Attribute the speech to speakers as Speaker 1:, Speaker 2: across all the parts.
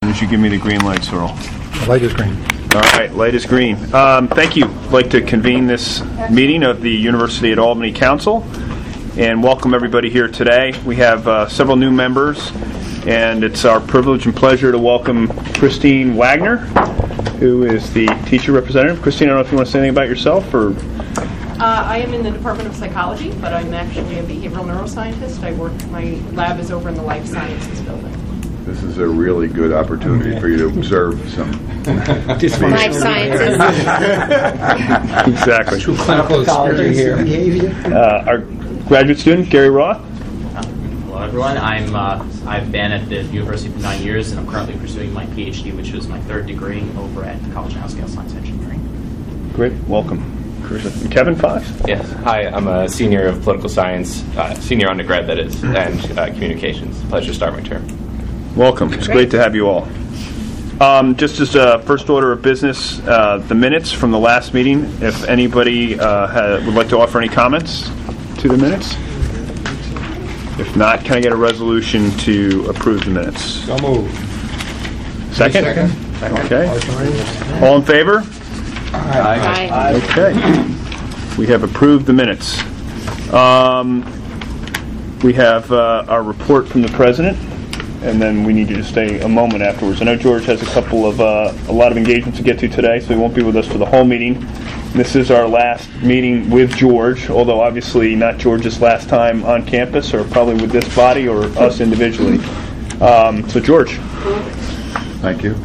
Speaker 1: soon as you give me the green light, Cyril.
Speaker 2: The light is green.
Speaker 1: All right, light is green. Thank you. I'd like to convene this meeting of the University at Albany Council and welcome everybody here today. We have several new members, and it's our privilege and pleasure to welcome Christine Wagner, who is the teacher representative. Christine, I don't know if you want to say anything about yourself or...
Speaker 3: I am in the Department of Psychology, but I'm actually a behavioral neuroscientist. My lab is over in the Life Sciences building.
Speaker 4: This is a really good opportunity for you to observe some
Speaker 5: life sciences.
Speaker 1: Exactly.
Speaker 2: True clinical experience here.
Speaker 1: Our graduate student, Gary Roth.
Speaker 6: Hello, everyone. I've been at the university for 9 years, and I'm currently pursuing my PhD, which is my third degree over at the College of Nanoscale Science Engineering.
Speaker 1: Great. Welcome. Kevin Fox?
Speaker 7: Yes. Hi, I'm a senior of political science, senior undergrad, that is, and communications. Pleasure to start my term.
Speaker 1: Welcome. It's great to have you all. Just as a first order of business, the minutes from the last meeting, if anybody would like to offer any comments to the minutes. If not, can I get a resolution to approve the minutes?
Speaker 2: So moved.
Speaker 1: Second? Okay. All in favor?
Speaker 5: Aye.
Speaker 1: Okay. We have approved the minutes. We have our report from the president, and then we need you to stay a moment afterwards. I know George has a lot of engagements to get to today, so he won't be with us for the whole meeting. This is our last meeting with George, although obviously not George's last time on campus, or probably with this body or us individually. So George.
Speaker 4: Thank you.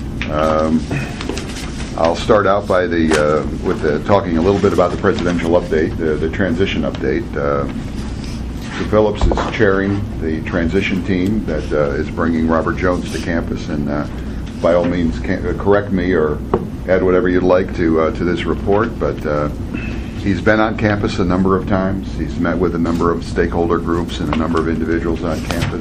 Speaker 4: I'll start out by with talking a little bit about the presidential update, the transition update. Mr. Phillips is chairing the transition team that is bringing Robert Jones to campus, and by all means, correct me or add whatever you'd like to this report. But he's been on campus a number of times. He's met with a number of stakeholder groups and a number of individuals on campus.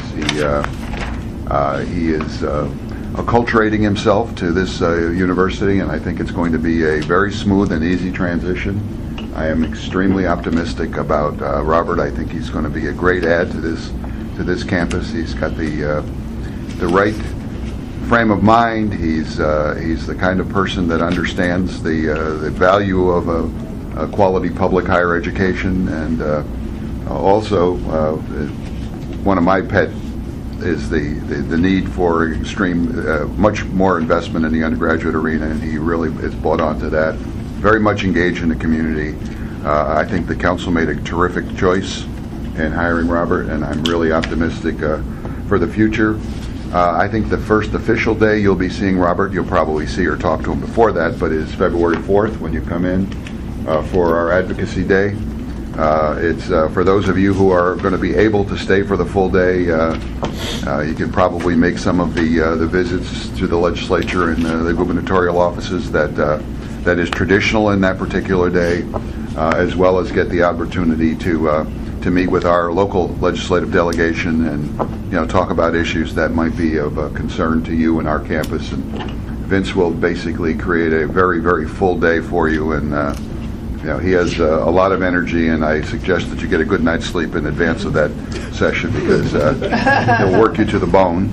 Speaker 4: He is acculturating himself to this university, and I think it's going to be a very smooth and easy transition. I am extremely optimistic about Robert. I think he's going to be a great add to this campus. He's got the right frame of mind. He's the kind of person that understands the value of a quality public higher education, and also one of my pet is the need for much more investment in the undergraduate arena, and he really is bought onto that. Very much engaged in the community. I think the council made a terrific choice in hiring Robert, and I'm really optimistic for the future. I think the first official day you'll be seeing Robert, you'll probably see or talk to him before that, but is February 4th when you come in for our advocacy day. It's for those of you who are going to be able to stay for the full day. You can probably make some of the visits to the legislature and the gubernatorial offices that is traditional in that particular day, as well as get the opportunity to meet with our local legislative delegation and talk about issues that might be of concern to you and our campus. And Vince will basically create a very, very full day for you, and he has a lot of energy, and I suggest that you get a good night's sleep in advance of that session, because he'll work you to the bone.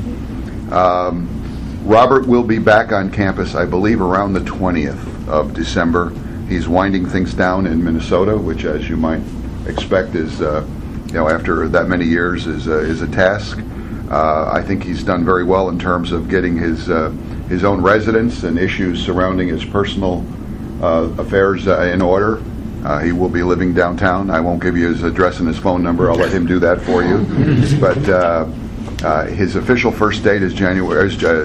Speaker 4: Robert will be back on campus, I believe, around the 20th of December. He's winding things down in Minnesota, which, as you might expect, is after that many years is a task. I think he's done very well in terms of getting his own residence and issues surrounding his personal affairs in order. He will be living downtown. I won't give you his address and his phone number. I'll let him do that for you. But his official first date is January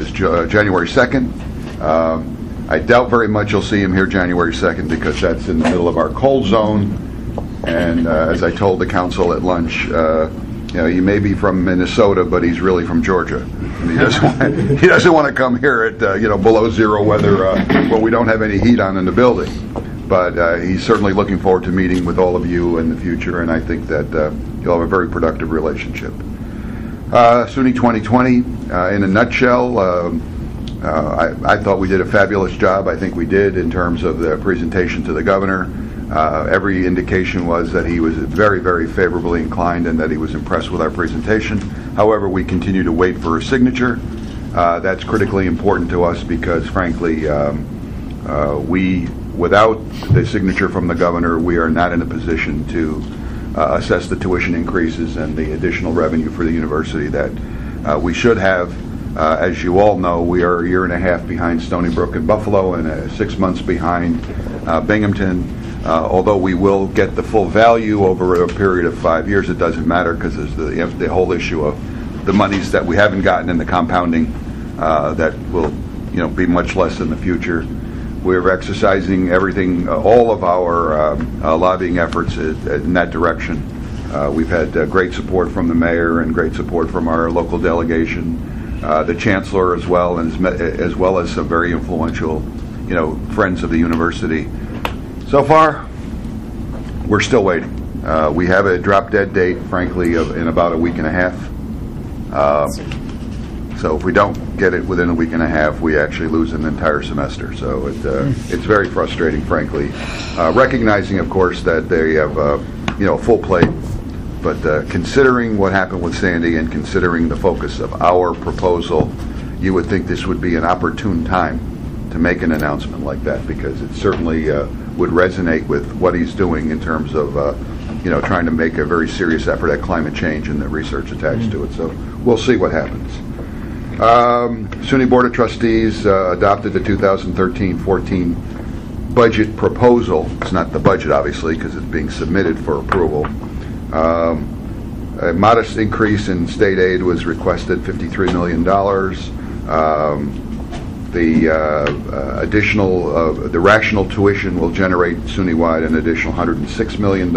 Speaker 4: 2nd. I doubt very much you'll see him here January 2nd, because that's in the middle of our cold zone. And as I told the council at lunch, he may be from Minnesota, but he's really from Georgia. And he doesn't want to come here at below zero weather where we don't have any heat on in the building. But he's certainly looking forward to meeting with all of you in the future, and I think that you'll have a very productive relationship. SUNY 2020, in a nutshell, I thought we did a fabulous job. I think we did in terms of the presentation to the governor. Every indication was that he was very, very favorably inclined and that he was impressed with our presentation. However, we continue to wait for a signature. That's critically important to us because, frankly, without the signature from the governor, we are not in a position to assess the tuition increases and the additional revenue for the university that we should have. As you all know, we are a year and a half behind Stony Brook and Buffalo and 6 months behind Binghamton. Although we will get the full value over a period of 5 years, it doesn't matter because there's the whole issue of the monies that we haven't gotten and the compounding that will be much less in the future. We're exercising everything, all of our lobbying efforts in that direction. We've had great support from the mayor and great support from our local delegation, the chancellor as well, and as well as some very influential, friends of the university. So far, we're still waiting. We have a drop-dead date, frankly, in about a week and a half. So if we don't get it within a week and a half, we actually lose an entire semester. So it's very frustrating, frankly. Recognizing, of course, that they have a full plate, but considering what happened with Sandy and considering the focus of our proposal, you would think this would be an opportune time to make an announcement like that, because it certainly would resonate with what he's doing in terms of trying to make a very serious effort at climate change and the research attached to it. So we'll see what happens. SUNY Board of Trustees adopted the 2013-14 budget proposal. It's not the budget, obviously, because it's being submitted for approval. A modest increase in state aid was requested, $53 million. The additional, the rational tuition will generate SUNY-wide an additional $106 million.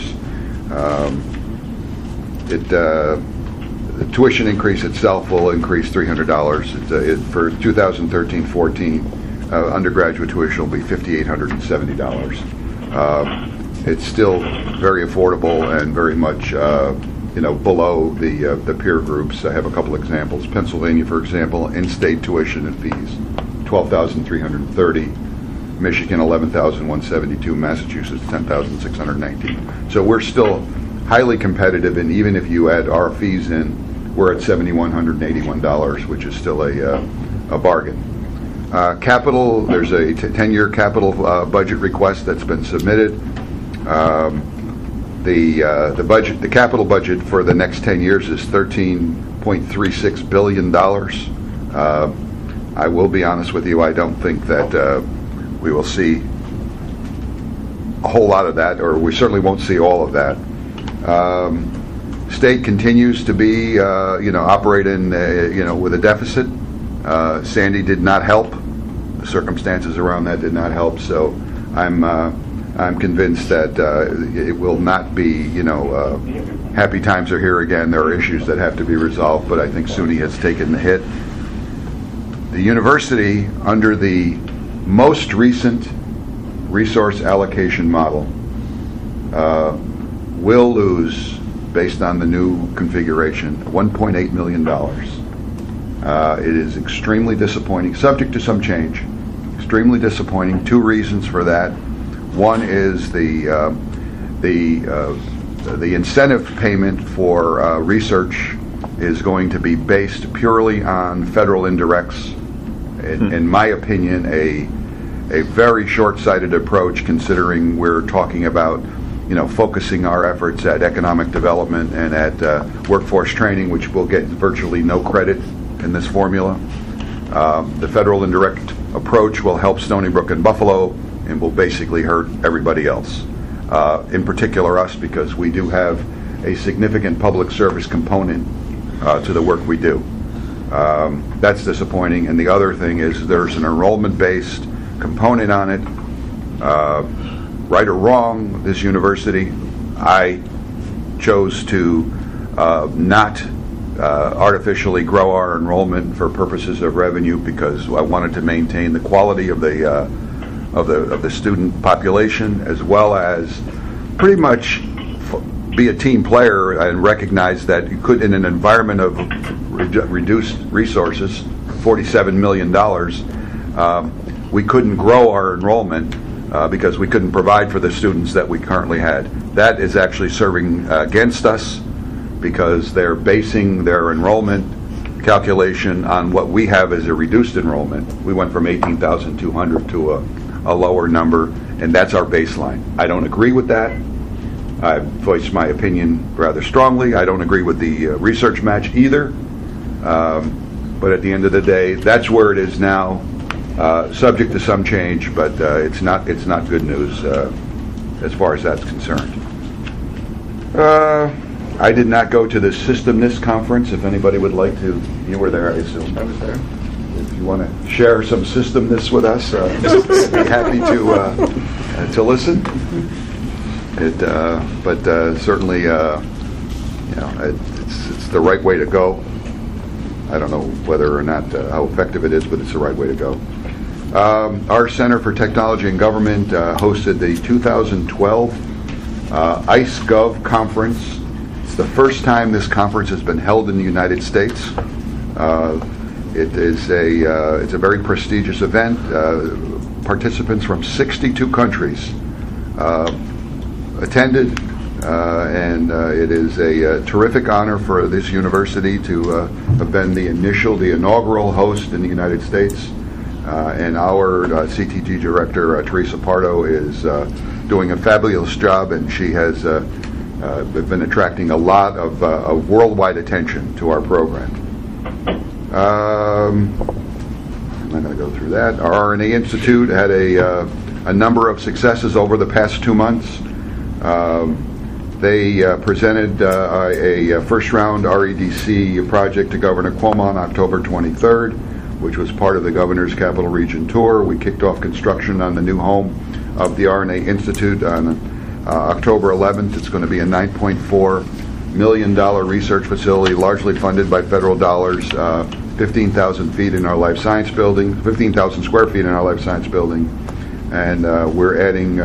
Speaker 4: The tuition increase itself will increase $300. For 2013-14, undergraduate tuition will be $5,870. It's still very affordable and very much below the peer groups. I have a couple examples. Pennsylvania, for example, in-state tuition and fees, $12,330. Michigan, $11,172. Massachusetts, $10,619. So we're still highly competitive, and even if you add our fees in, we're at $7,181, which is still a bargain. Capital, there's a 10-year capital budget request that's been submitted. The capital budget for the next 10 years is $13.36 billion. I will be honest with you, I don't think that we will see a whole lot of that, or we certainly won't see all of that. State continues to be, operate in, with a deficit. Sandy did not help. The circumstances around that did not help. So I'm convinced that it will not be, happy times are here again. There are issues that have to be resolved, but I think SUNY has taken the hit. The university, under the most recent resource allocation model, will lose, based on the new configuration, $1.8 million. It is extremely disappointing, subject to some change. Extremely disappointing. Two reasons for that. One is the incentive payment for research is going to be based purely on federal indirects. In my opinion, a very short-sighted approach, considering we're talking about focusing our efforts at economic development and at workforce training, which will get virtually no credit in this formula. The federal indirect approach will help Stony Brook and Buffalo and will basically hurt everybody else, in particular us, because we do have a significant public service component to the work we do. That's disappointing. And the other thing is there's an enrollment-based component on it. Right or wrong, this university, I chose to not artificially grow our enrollment for purposes of revenue, because I wanted to maintain the quality of the student population, as well as pretty much be a team player and recognize that you could, in an environment of reduced resources, $47 million, we couldn't grow our enrollment because we couldn't provide for the students that we currently had. That is actually serving against us, because they're basing their enrollment calculation on what we have as a reduced enrollment. We went from 18,200 to a lower number, and that's our baseline. I don't agree with that. I've voiced my opinion rather strongly. I don't agree with the research match either. But at the end of the day, that's where it is now, subject to some change, but it's not good news as far as that's concerned. I did not go to the SystemNIST conference. If anybody would like to, you were there, I assume. I was there. If you want to share some SystemNIST with us, I'd be happy to listen. But certainly, it's the right way to go. I don't know whether or not how effective it is, but it's the right way to go. Our Center for Technology and Government hosted the 2012 ICE-Gov conference. It's the first time this conference has been held in the United States. It's a very prestigious event. Participants from 62 countries attended, and it is a terrific honor for this university to have been the inaugural host in the United States. And our CTG director, Teresa Pardo, is doing a fabulous job, and she has been attracting a lot of worldwide attention to our program. I'm not going to go through that. Our RNA Institute had a number of successes over the past 2 months. They presented a first-round REDC project to Governor Cuomo on October 23rd, which was part of the Governor's Capital Region Tour. We kicked off construction on the new home of the RNA Institute on October 11th. It's going to be a $9.4 million research facility, largely funded by federal dollars, 15,000 feet in our life science building, 15,000 square feet in our life science building. And we're adding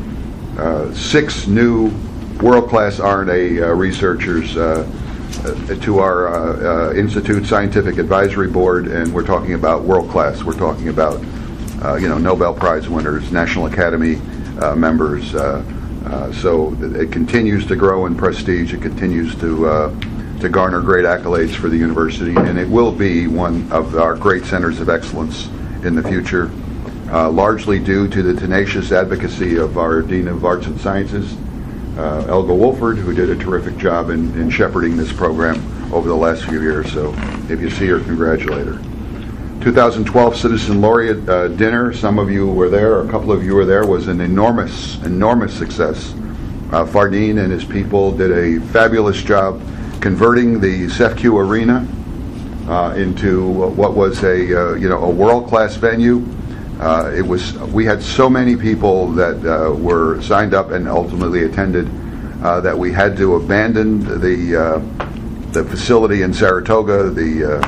Speaker 4: 6 new world-class RNA researchers to our Institute Scientific Advisory Board, and we're talking about world-class. We're talking about Nobel Prize winners, National Academy members. So it continues to grow in prestige. It continues to garner great accolades for the university, and it will be one of our great centers of excellence in the future, largely due to the tenacious advocacy of our Dean of Arts and Sciences, Elga Wolford, who did a terrific job in shepherding this program over the last few years. So if you see her, congratulate her. 2012 Citizen Laureate dinner, some of you were there, a couple of you were there, was an enormous success. Fardeen and his people did a fabulous job converting the CEFCU Arena into what was a world-class venue. We had so many people that were signed up and ultimately attended that we had to abandon the facility in Saratoga, the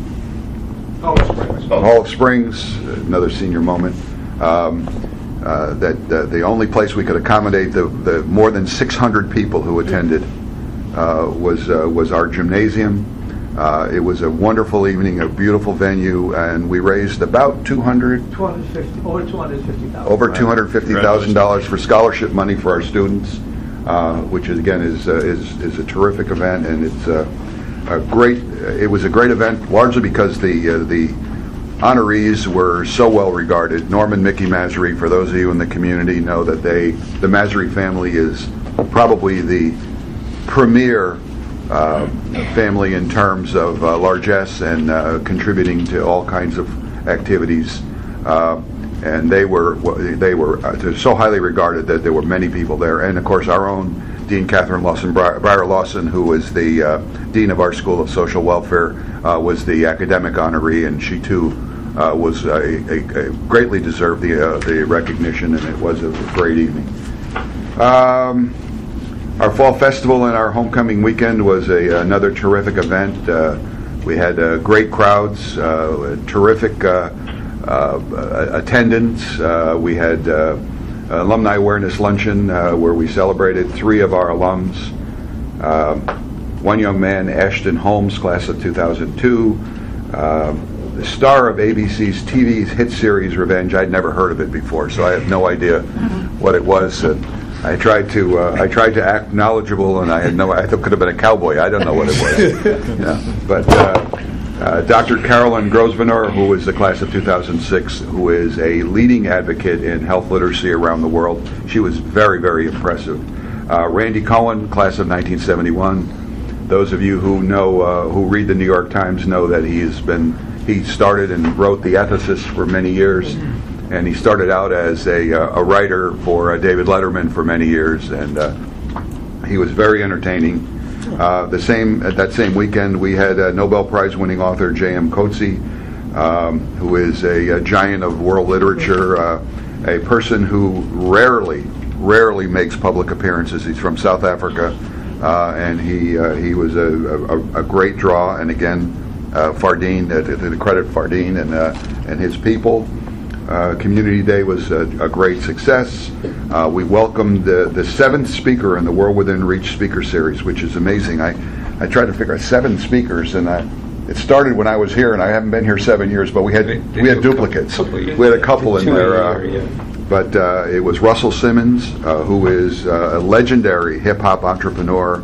Speaker 4: Hall of Springs, another senior moment. That the only place we could accommodate the more than 600 people who attended was our gymnasium. It was a wonderful evening, a beautiful venue, and we raised about over $250,000 for scholarship money for our students, which is a terrific event, and it's it was a great event largely because the honorees were so well regarded. Norman Mickey Masry, for those of you in the community, know that the Masry family is probably the premier family in terms of largesse and contributing to all kinds of activities, and they were so highly regarded that there were many people there. And of course, our own Dean Catherine Breyer Lawson, who was the Dean of our School of Social Welfare, was the academic honoree, and she too was greatly deserved the recognition, and it was a great evening. Our Fall Festival and our Homecoming Weekend was another terrific event. We had great crowds, terrific attendance. We had Alumni Awareness Luncheon where we celebrated 3 of our alums. One young man, Ashton Holmes, class of 2002, the star of ABC's TV hit series Revenge. I'd never heard of it before, so I have no idea what it was. I tried to act knowledgeable, and I thought it could have been a cowboy. I don't know what it was. Yeah. But Dr. Carolyn Grosvenor, who is the class of 2006, who is a leading advocate in health literacy around the world. She was very, very impressive. Randy Cohen, class of 1971. Those of you who know, who read the New York Times know that he started and wrote The Ethicist for many years, and he started out as a writer for David Letterman for many years, and he was very entertaining. That same weekend, we had Nobel Prize-winning author J.M. Coetzee, who is a giant of world literature, a person who rarely makes public appearances. He's from South Africa, and he was a great draw. And again, Fardeen, to credit Fardeen and his people. Community Day was a great success. We welcomed the seventh speaker in the World Within Reach speaker series, which is amazing. I tried to figure out 7 speakers, and it started when I was here, and I haven't been here 7 years, but we had duplicates. We had a couple in there. But it was Russell Simmons, who is a legendary hip-hop entrepreneur,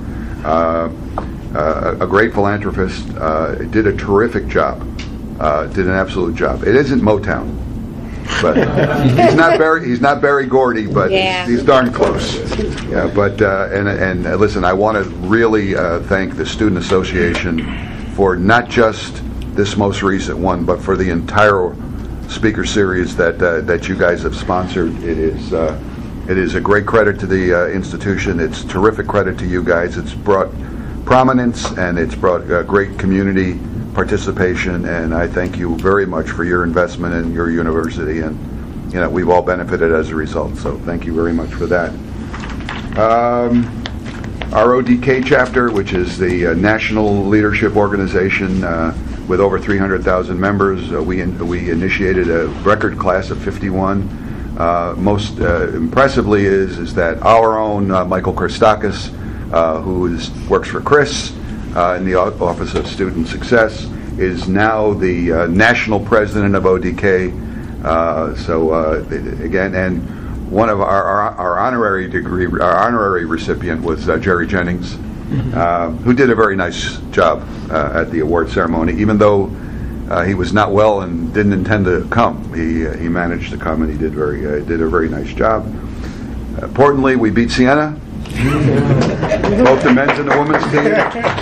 Speaker 4: a great philanthropist, did a terrific job, did an absolute job. It isn't Motown. But he's not Berry Gordy, but he's darn close. Yeah, but and listen, I want to really thank the Student Association for not just this most recent one, but for the entire speaker series that you guys have sponsored. It is a great credit to the institution. It's terrific credit to you guys. It's brought prominence and it's brought great community participation, and I thank you very much for your investment in your university, and we've all benefited as a result, so thank you very much for that. Our ODK chapter, which is the national leadership organization with over 300,000 members, we initiated a record class of 51. Most impressively is that our own Michael Christakis, who works for Chris in the Office of Student Success, is now the national president of ODK. Again, and one of our honorary recipient was Jerry Jennings, who did a very nice job at the award ceremony, even though he was not well and didn't intend to come. He managed to come, and he did a very nice job. Importantly, we beat Siena. Both the men's and the women's team,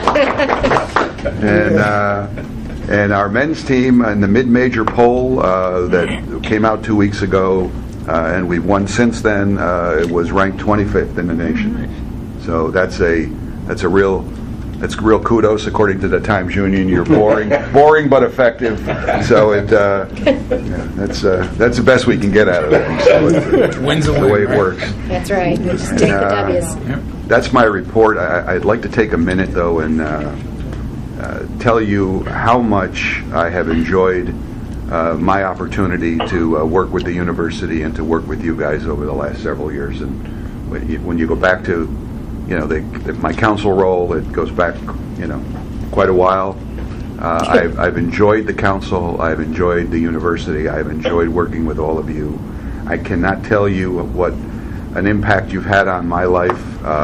Speaker 4: and our men's team in the mid-major poll that came out 2 weeks ago, and we've won since then. It was ranked 25th in the nation. So that's real kudos according to the Times Union. You're boring but effective. So that's the best we can get out of it. So
Speaker 2: Wins a
Speaker 4: the
Speaker 2: win,
Speaker 4: way it
Speaker 2: right?
Speaker 4: works.
Speaker 5: That's right. Just take the W's.
Speaker 4: That's my report. I'd like to take a minute, though, and tell you how much I have enjoyed my opportunity to work with the university and to work with you guys over the last several years. And when you go back to, my council role, it goes back, quite a while. I've enjoyed the council. I've enjoyed the university. I've enjoyed working with all of you. I cannot tell you what an impact you've had on my life,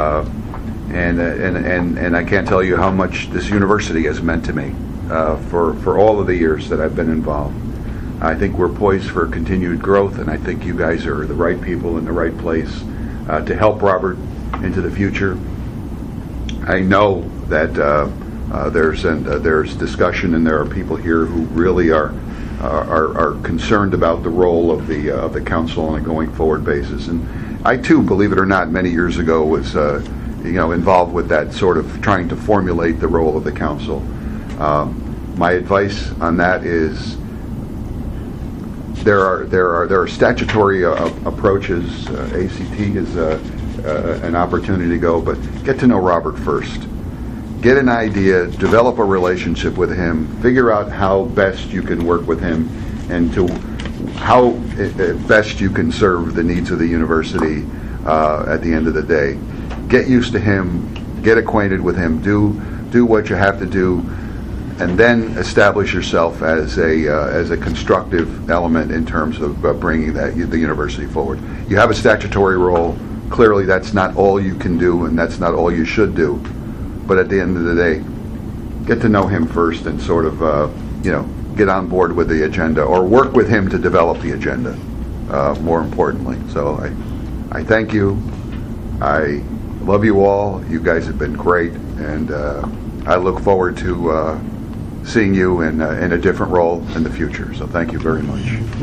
Speaker 4: and I can't tell you how much this university has meant to me for all of the years that I've been involved. I think we're poised for continued growth, and I think you guys are the right people in the right place to help Robert into the future. I know that there's discussion, and there are people here who really are concerned about the role of the council on a going forward basis. And I too, believe it or not, many years ago was involved with that sort of trying to formulate the role of the council. My advice on that is there are statutory approaches. ACT is an opportunity to go, but get to know Robert first. Get an idea, develop a relationship with him, figure out how best you can work with him, and to how best you can serve the needs of the university at the end of the day. Get used to him, get acquainted with him, do what you have to do, and then establish yourself as a constructive element in terms of bringing the university forward. You have a statutory role. Clearly, that's not all you can do, and that's not all you should do. But at the end of the day, get to know him first and sort of get on board with the agenda or work with him to develop the agenda, more importantly. So I thank you. I love you all. You guys have been great, and I look forward to seeing you in a different role in the future. So thank you very much.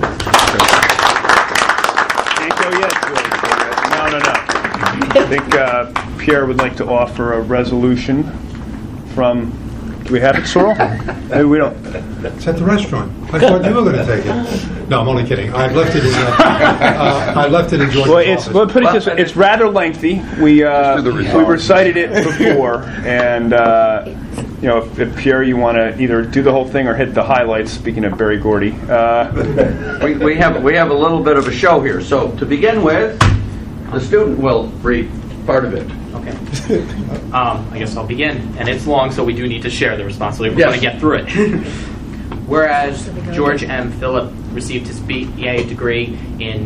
Speaker 1: Can't go yet, George. No. I think Pierre would like to offer a resolution from... Do we have it, Sorrel? Maybe we don't.
Speaker 2: It's at the restaurant. I thought you were going to take it. No, I'm only kidding. I've left it in. I left it in George's office.
Speaker 1: Well, put it this way. It's rather lengthy. We recited it before, and if Pierre, you want to either do the whole thing or hit the highlights. Speaking of Berry Gordy,
Speaker 8: we have a little bit of a show here. So to begin with, the student will read part of it.
Speaker 6: Okay. I guess I'll begin. And it's long, so we do need to share the responsibility. We're going to get through it. Whereas George M. Phillip received his BA degree in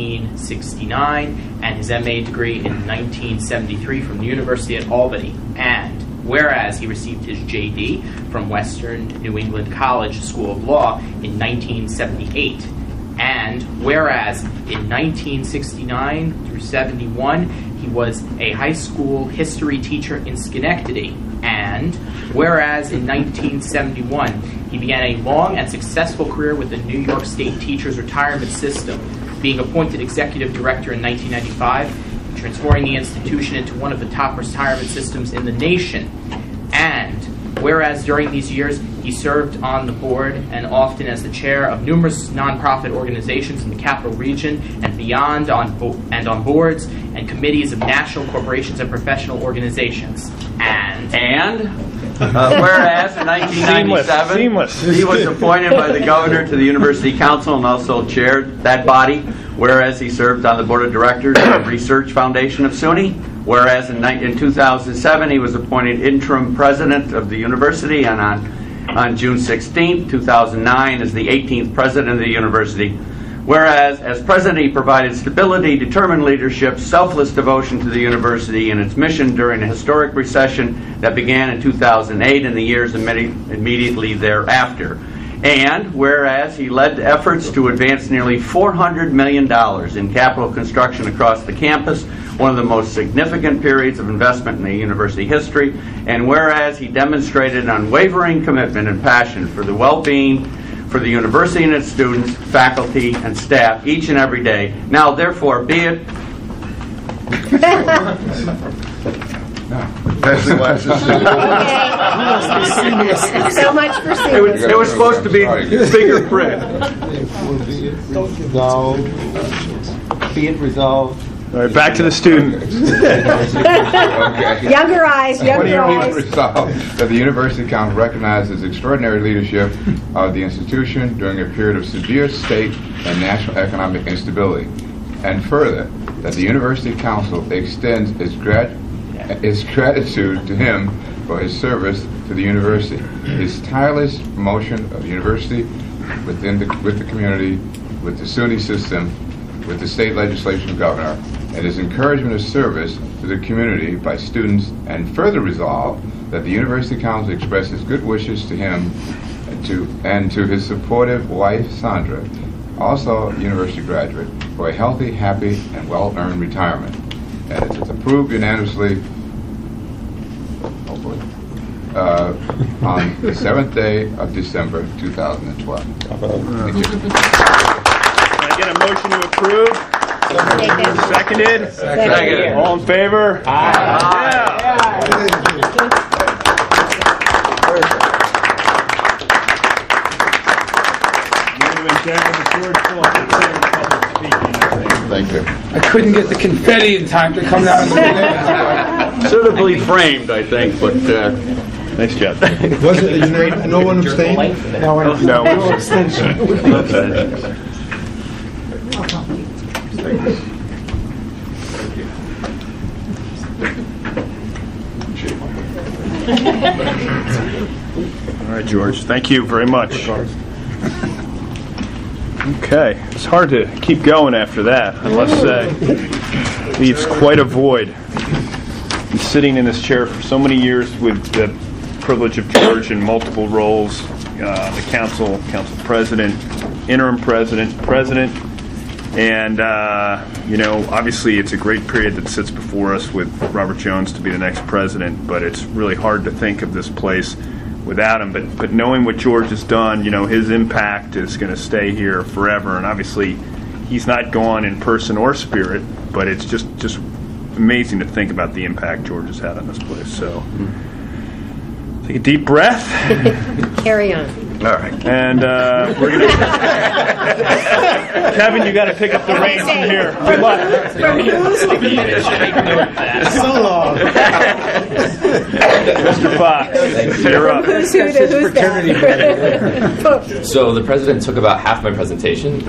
Speaker 6: 1969 and his MA degree in 1973 from the University at Albany. And whereas he received his JD from Western New England College School of Law in 1978. And whereas in 1969 through 71, he was a high school history teacher in Schenectady. And whereas in 1971, he began a long and successful career with the New York State Teachers Retirement System, being appointed executive director in 1995, transforming the institution into one of the top retirement systems in the nation. And whereas during these years, he served on the board and often as the chair of numerous nonprofit organizations in the Capital Region and beyond, on boards and committees of national corporations and professional organizations. And whereas in 1997, he was appointed by the governor to the University Council and also chaired that body. Whereas he served on the board of directors of the Research Foundation of SUNY. Whereas in 2007, he was appointed interim president of the university, and on June 16, 2009, as the 18th president of the university. Whereas, as president, he provided stability, determined leadership, selfless devotion to the university and its mission during a historic recession that began in 2008 and the years immediately thereafter. And whereas he led efforts to advance nearly $400 million in capital construction across the campus, one of the most significant periods of investment in the university history, and whereas he demonstrated an unwavering commitment and passion for the well-being for the university and its students, faculty, and staff each and every day. Now, therefore, be it...
Speaker 5: So much for seniors.
Speaker 8: It was supposed to be bigger print.
Speaker 9: Be it resolved.
Speaker 1: All right, back to the student.
Speaker 5: Okay. Younger eyes.
Speaker 9: Resolved that the University Council recognizes extraordinary leadership of the institution during a period of severe state and national economic instability. And further, that the University Council extends its gratitude to him for his service to the university, his tireless promotion of the university with the community, with the SUNY system, with the state legislature and governor, and his encouragement of service to the community by students, and further resolve that the University Council expresses good wishes to him and to his supportive wife, Sandra, also a university graduate, for a healthy, happy, and well-earned retirement. And it's approved unanimously on the 7th day of December, 2012. Thank you.
Speaker 1: Can I get a motion to approve? Seconded?
Speaker 8: Seconded.
Speaker 1: All in favor? Aye.
Speaker 4: Thank you.
Speaker 2: I couldn't get the confetti in time to come down.
Speaker 8: Suitably framed, I think, but...
Speaker 1: Nice job.
Speaker 2: Was it? No one abstained?
Speaker 1: No.
Speaker 2: Abstention.
Speaker 1: All right, George. Thank you very much. Okay. It's hard to keep going after that, I must say. Leaves quite a void. Been sitting in this chair for so many years with the privilege of George in multiple roles, the council president, interim president, and obviously it's a great period that sits before us with Robert Jones to be the next president, but it's really hard to think of this place without him. But knowing what George has done, his impact is going to stay here forever, and obviously he's not gone in person or spirit, but it's just amazing to think about the impact George has had on this place. So take a deep breath.
Speaker 5: Carry on.
Speaker 1: All right. And we're going to... Kevin, you got to pick up the reins from here. Good luck.
Speaker 10: So long.
Speaker 1: Mr. Fox, you're up.
Speaker 5: Who's that?
Speaker 7: So the president took about half my presentation.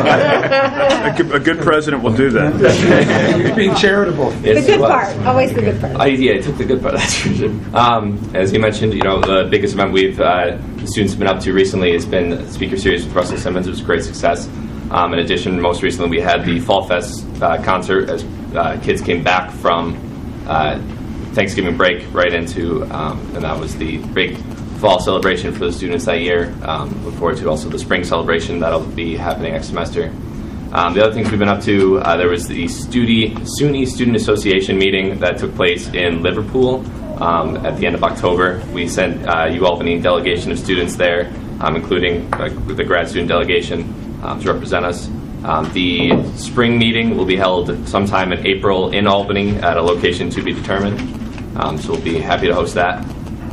Speaker 1: A good president will do that.
Speaker 10: You're being charitable.
Speaker 5: The good part. Always the good part.
Speaker 7: Yeah, I took the good part, that's for sure. As you mentioned, the biggest event the students have been up to recently has been the Speaker Series with Russell Simmons. It was a great success. In addition, most recently we had the Fall Fest concert as kids came back from Thanksgiving break right into, and that was the big fall celebration for the students that year. Look forward to also the spring celebration that'll be happening next semester. The other things we've been up to, there was the SUNY Student Association meeting that took place in Liverpool at the end of October. We sent UAlbany delegation of students there, including the grad student delegation to represent us. The spring meeting will be held sometime in April in Albany at a location to be determined. So we'll be happy to host that.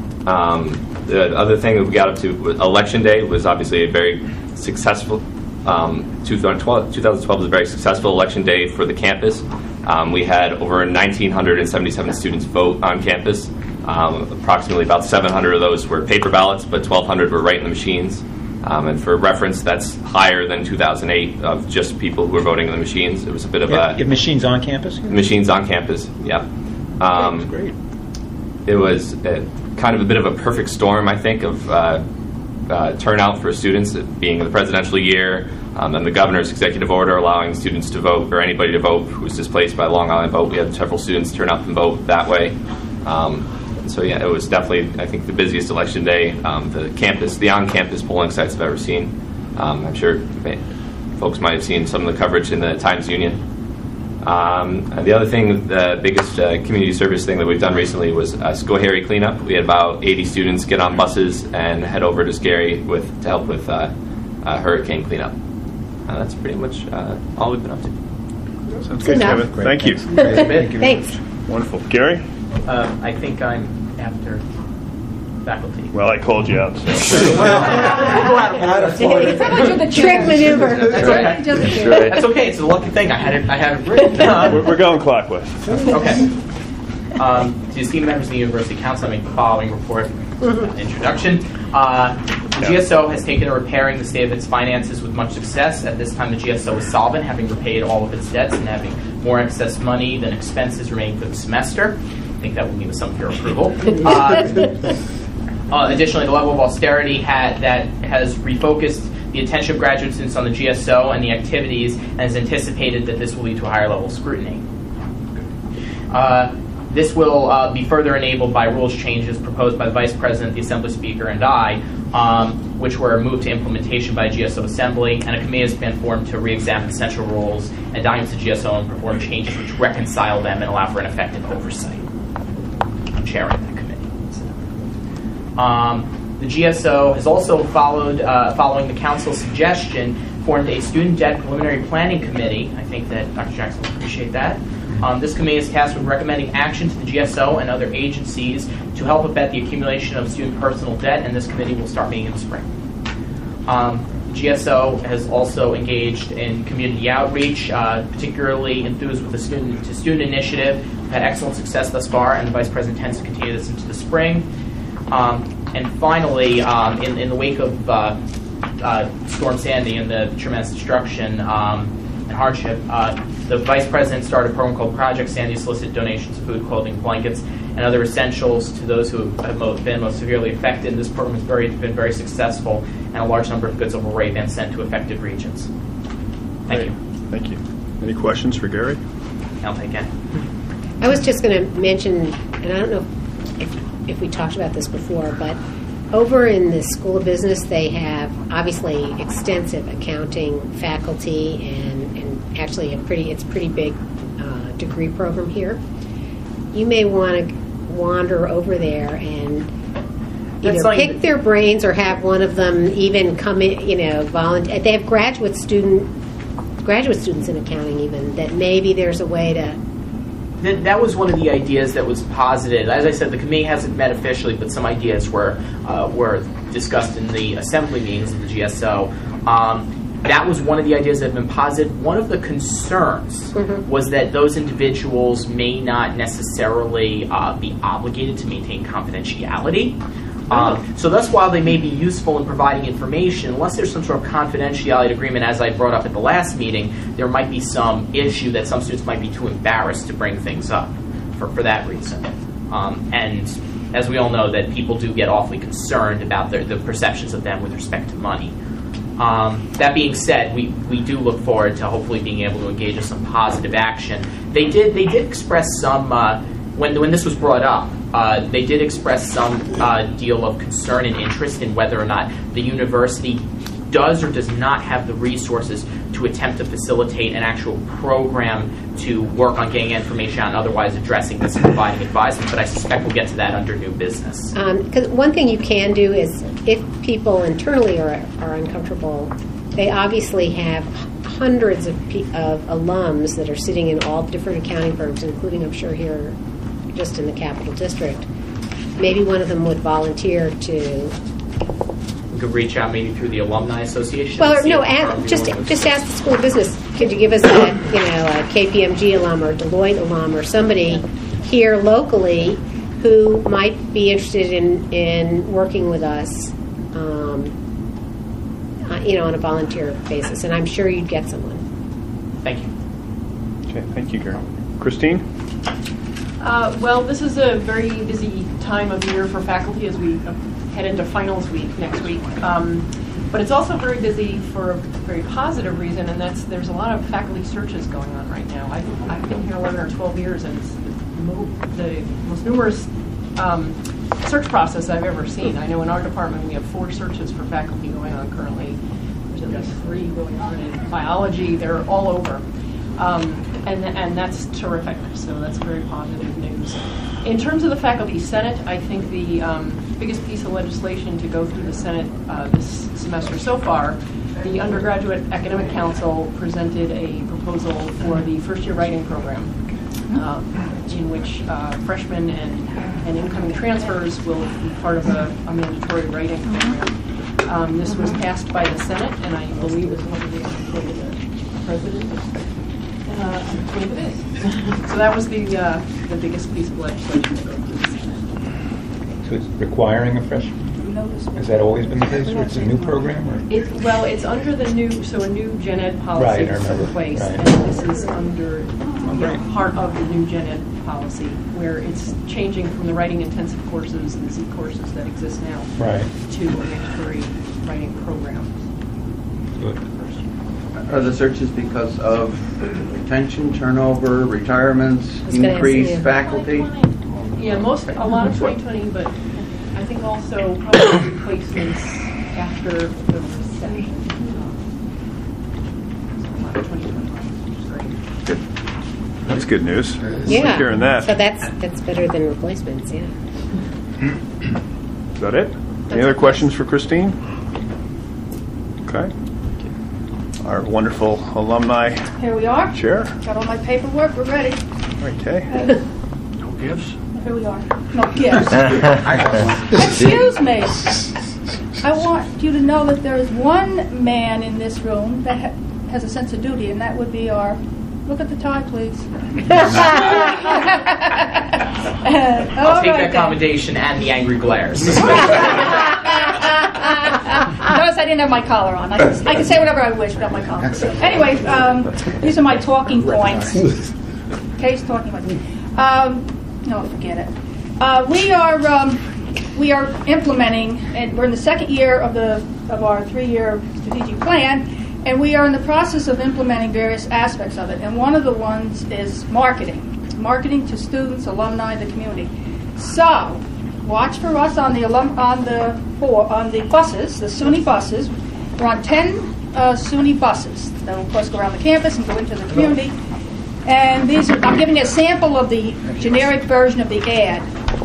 Speaker 7: The other thing that we got up to was Election Day was obviously a very successful 2012 was a very successful election day for the campus. We had over 1,977 students vote on campus. Approximately about 700 of those were paper ballots, but 1,200 were right in the machines. And for reference, that's higher than 2008 of just people who were voting in the machines. It was a bit of
Speaker 10: You have machines on campus?
Speaker 7: Machines on campus, yeah.
Speaker 10: That's great.
Speaker 7: It was kind of a bit of a perfect storm, I think, of turnout for students, being the presidential year, and the governor's executive order allowing students to vote, or anybody to vote who was displaced by Long Island vote. We had several students turn up and vote that way. So yeah, it was definitely, I think, the busiest election day the on-campus polling sites I've ever seen. I'm sure folks might have seen some of the coverage in the Times-Union. The other thing, the biggest community service thing that we've done recently was Schoharie cleanup. We had about 80 students get on buses and head over to Schoharie to help with hurricane cleanup. That's pretty much all we've been up to.
Speaker 1: Sounds good, Kevin. Thank you.
Speaker 5: Thanks.
Speaker 1: Wonderful. Gary?
Speaker 6: I think I'm after faculty.
Speaker 1: Well, I called you out. So.
Speaker 5: Trick maneuver.
Speaker 6: That's right. That's okay. It's a lucky thing. I had it written.
Speaker 1: We're going clockwise.
Speaker 6: Okay. To the esteemed members of the University Council, I make the following report. Introduction. The GSO has taken to repairing the state of its finances with much success. At this time, the GSO is solvent, having repaid all of its debts and having more excess money than expenses remaining for the semester. I think that will meet with some of your approval. Additionally, the level of austerity that has refocused the attention of graduate students on the GSO and the activities, and has anticipated that this will lead to a higher level of scrutiny. This will be further enabled by rules changes proposed by the Vice President, the Assembly Speaker, and I, which were moved to implementation by GSO Assembly, and a committee has been formed to re-examine essential rules and documents of GSO and perform changes which reconcile them and allow for an effective oversight. I'm chairing that committee. The GSO has also following the Council's suggestion, formed a Student Debt Preliminary Planning Committee. I think that Dr. Jackson will appreciate that. This committee is tasked with recommending action to the GSO and other agencies to help abet the accumulation of student personal debt, and this committee will start meeting in the spring. GSO has also engaged in community outreach, particularly enthused with the student initiative. We've had excellent success thus far, and the Vice President intends to continue this into the spring. And finally, in the wake of Storm Sandy and the tremendous destruction and hardship, the Vice President started a program called Project Sandy to solicit donations of food, clothing, blankets, and other essentials to those who have been most severely affected. This program has been very successful, and a large number of goods have already been sent to affected regions. Thank you.
Speaker 1: Thank you. Any questions for Gary?
Speaker 6: I'll take it.
Speaker 5: I was just going to mention, and I don't know if we talked about this before, but over in the School of Business, they have obviously extensive accounting faculty and actually it's pretty big degree program here. You may want to wander over there and either pick their brains or have one of them even come in, volunteer. They have graduate students in accounting even, that maybe there's a way to...
Speaker 6: That was one of the ideas that was posited. As I said, the committee hasn't met officially, but some ideas were discussed in the assembly meetings of the GSO. That was one of the ideas that have been posited. One of the concerns was that those individuals may not necessarily be obligated to maintain confidentiality. So thus, while they may be useful in providing information, unless there's some sort of confidentiality agreement, as I brought up at the last meeting, there might be some issue that some students might be too embarrassed to bring things up for that reason. And as we all know, that people do get awfully concerned about the perceptions of them with respect to money. That being said, we do look forward to hopefully being able to engage in some positive action. They did express some, when this was brought up, they did express some deal of concern and interest in whether or not the university does or does not have the resources to attempt to facilitate an actual program to work on getting information out and otherwise addressing this and providing advisement, but I suspect we'll get to that under new business.
Speaker 5: Because one thing you can do is, if people internally are uncomfortable, they obviously have hundreds of alums that are sitting in all different accounting firms, including, I'm sure, here just in the Capital District. Maybe one of them would volunteer to...
Speaker 6: We could reach out maybe through the Alumni Association.
Speaker 5: Well, no, just ask the School of Business. Could you give us a KPMG alum or Deloitte alum or somebody here locally who might be interested in working with us, on a volunteer basis? And I'm sure you'd get someone.
Speaker 6: Thank you.
Speaker 1: Okay, thank you, Carol. Christine?
Speaker 3: Well, this is a very busy time of year for faculty as we head into finals week next week. But it's also very busy for a very positive reason, and that's there's a lot of faculty searches going on right now. I've been here 11 or 12 years, and it's the most numerous search process I've ever seen. I know in our department we have 4 searches for faculty going on currently. There's at least 3 going on in biology. They're all over. And that's terrific, so that's very positive news. In terms of the Faculty Senate, I think the biggest piece of legislation to go through the Senate this semester so far, the Undergraduate Academic Council presented a proposal for the first-year writing program, in which freshmen and incoming transfers will be part of a mandatory writing program. This was passed by the Senate, and I believe is one of the President. So that was the biggest piece of legislation to go through.
Speaker 10: So it's requiring a freshman? Has that always been the case, or it's a new program? Or?
Speaker 3: It's under the new, so a new Gen Ed policy is in place, and this is under part of the new Gen Ed policy, where it's changing from the writing intensive courses, the Z courses that exist now, to a mandatory writing program.
Speaker 10: Good.
Speaker 8: Are the searches because of retention, turnover, retirements, increased faculty?
Speaker 3: Yeah, a lot of 2020, but I think also probably replacements after the recession. A lot of 2020, which is great.
Speaker 1: Good. That's good news.
Speaker 5: Yeah.
Speaker 1: Hearing that.
Speaker 5: So that's better than replacements, yeah.
Speaker 1: Is that it? Any other questions for Christine? Okay. Our wonderful alumni
Speaker 11: Here we are.
Speaker 1: chair.
Speaker 11: Got all my paperwork. We're ready.
Speaker 1: Okay.
Speaker 8: No gifts?
Speaker 11: Here we are. No gifts. Excuse me. I want you to know that there is one man in this room that has a sense of duty, and that would be our... Look at the tie, please.
Speaker 6: I'll take that commendation and the angry glares.
Speaker 11: Notice I didn't have my collar on. I can say whatever I wish without my collar. Anyway, these are my talking points. Case talking points. No, forget it. We are implementing, and we're in the second year of our 3-year strategic plan. And we are in the process of implementing various aspects of it. And one of the ones is marketing to students, alumni, the community. So watch for us on the buses, the SUNY buses. We're on 10 SUNY buses that will, of course, go around the campus and go into the community. And these are, I'm giving a sample of the generic version of the ad.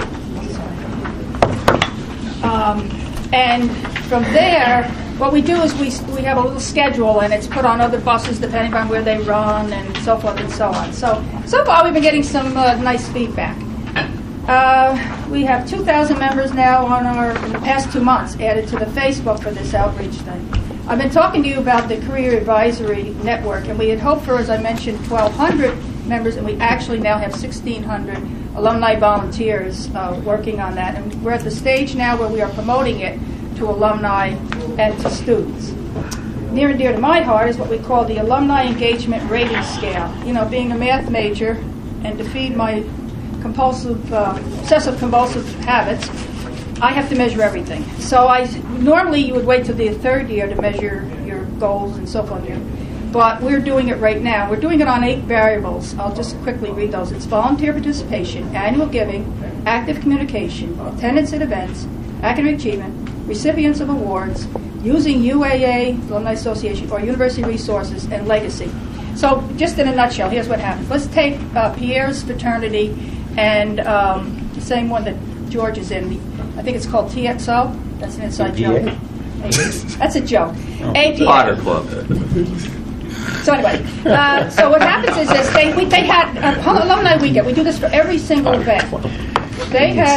Speaker 11: And from there, what we do is we have a little schedule, and it's put on other buses depending on where they run and so forth and so on. So far we've been getting some nice feedback. We have 2,000 members now in the past 2 months added to the Facebook for this outreach thing. I've been talking to you about the Career Advisory Network, and we had hoped for, as I mentioned, 1,200 members, and we actually now have 1,600 alumni volunteers working on that. And we're at the stage now where we are promoting it to alumni and to students. Near and dear to my heart is what we call the Alumni Engagement Rating Scale. You know, being a math major and to feed my obsessive-compulsive habits, I have to measure everything. So normally you would wait till the third year to measure your goals and so forth. But we're doing it right now. We're doing it on 8 variables. I'll just quickly read those. It's volunteer participation, annual giving, active communication, attendance at events, academic achievement, recipients of awards, using UAA, Alumni Association, or university resources, and legacy. So just in a nutshell, here's what happens. Let's take Pierre's fraternity and the same one that George is in. I think it's called TXO. That's an inside joke. That's a joke. APA.
Speaker 8: Potter Club.
Speaker 11: So anyway, so what happens is this: they had alumni weekend. We do this for every single event. They had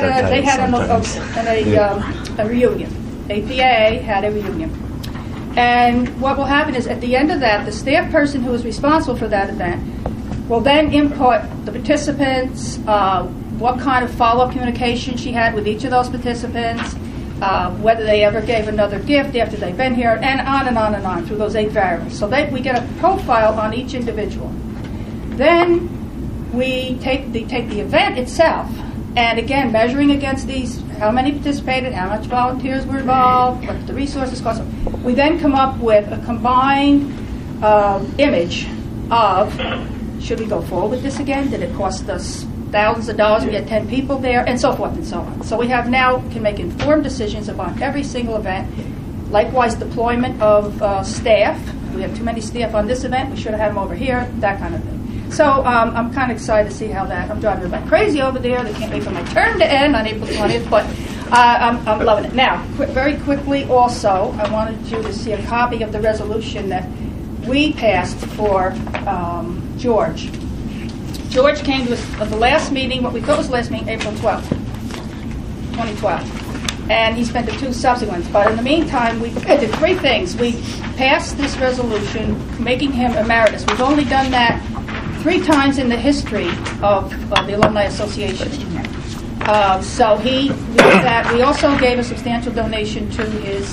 Speaker 11: a reunion. APA had a reunion. And what will happen is at the end of that, the staff person who is responsible for that event will then input the participants, what kind of follow-up communication she had with each of those participants, whether they ever gave another gift after they've been here, and on and on and on through those 8 variables. So we get a profile on each individual. Then we take the event itself, and again, measuring against these, how many participated, how much volunteers were involved, what the resources cost. We then come up with a combined image of, should we go forward with this again? Did it cost us thousands of dollars? We had 10 people there, and so forth and so on. So we have now can make informed decisions about every single event. Likewise, deployment of staff. We have too many staff on this event. We should have had them over here. That kind of thing. So I'm kind of excited to see how that. I'm driving about crazy over there. They can't wait for my turn to end on April 20th, but I'm loving it. Now, very quickly, also, I wanted you to see a copy of the resolution that we passed for George. George came to us at the last meeting, what we thought was the last meeting, April 12th, 2012. And he spent the 2 subsequents. But in the meantime, we did 3 things. We passed this resolution making him emeritus. We've only done that 3 times in the history of the Alumni Association. So he did that. We also gave a substantial donation to his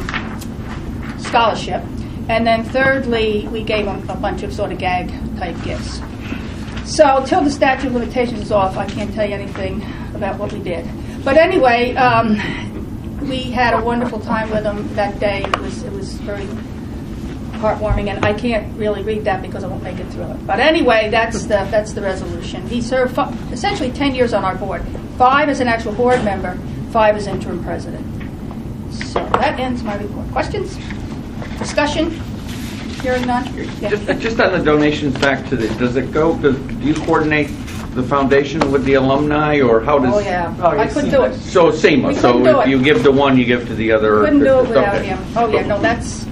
Speaker 11: scholarship. And then thirdly, we gave him a bunch of sort of gag-type gifts. So till the statute of limitations is off, I can't tell you anything about what we did. But anyway, we had a wonderful time with him that day. It was very heartwarming, and I can't really read that because I won't make it through it. But anyway, that's the resolution. He served essentially 10 years on our board, 5 as an actual board member, 5 as interim president. So that ends my report. Questions? Discussion? Hearing none? Yeah.
Speaker 8: Just on the donations back to do you coordinate the foundation with the alumni, or how does?
Speaker 11: Oh yeah, I couldn't do it.
Speaker 8: So seamless. So if you give to one, you give to the other.
Speaker 11: Couldn't do it without him. Oh yeah, no, that's.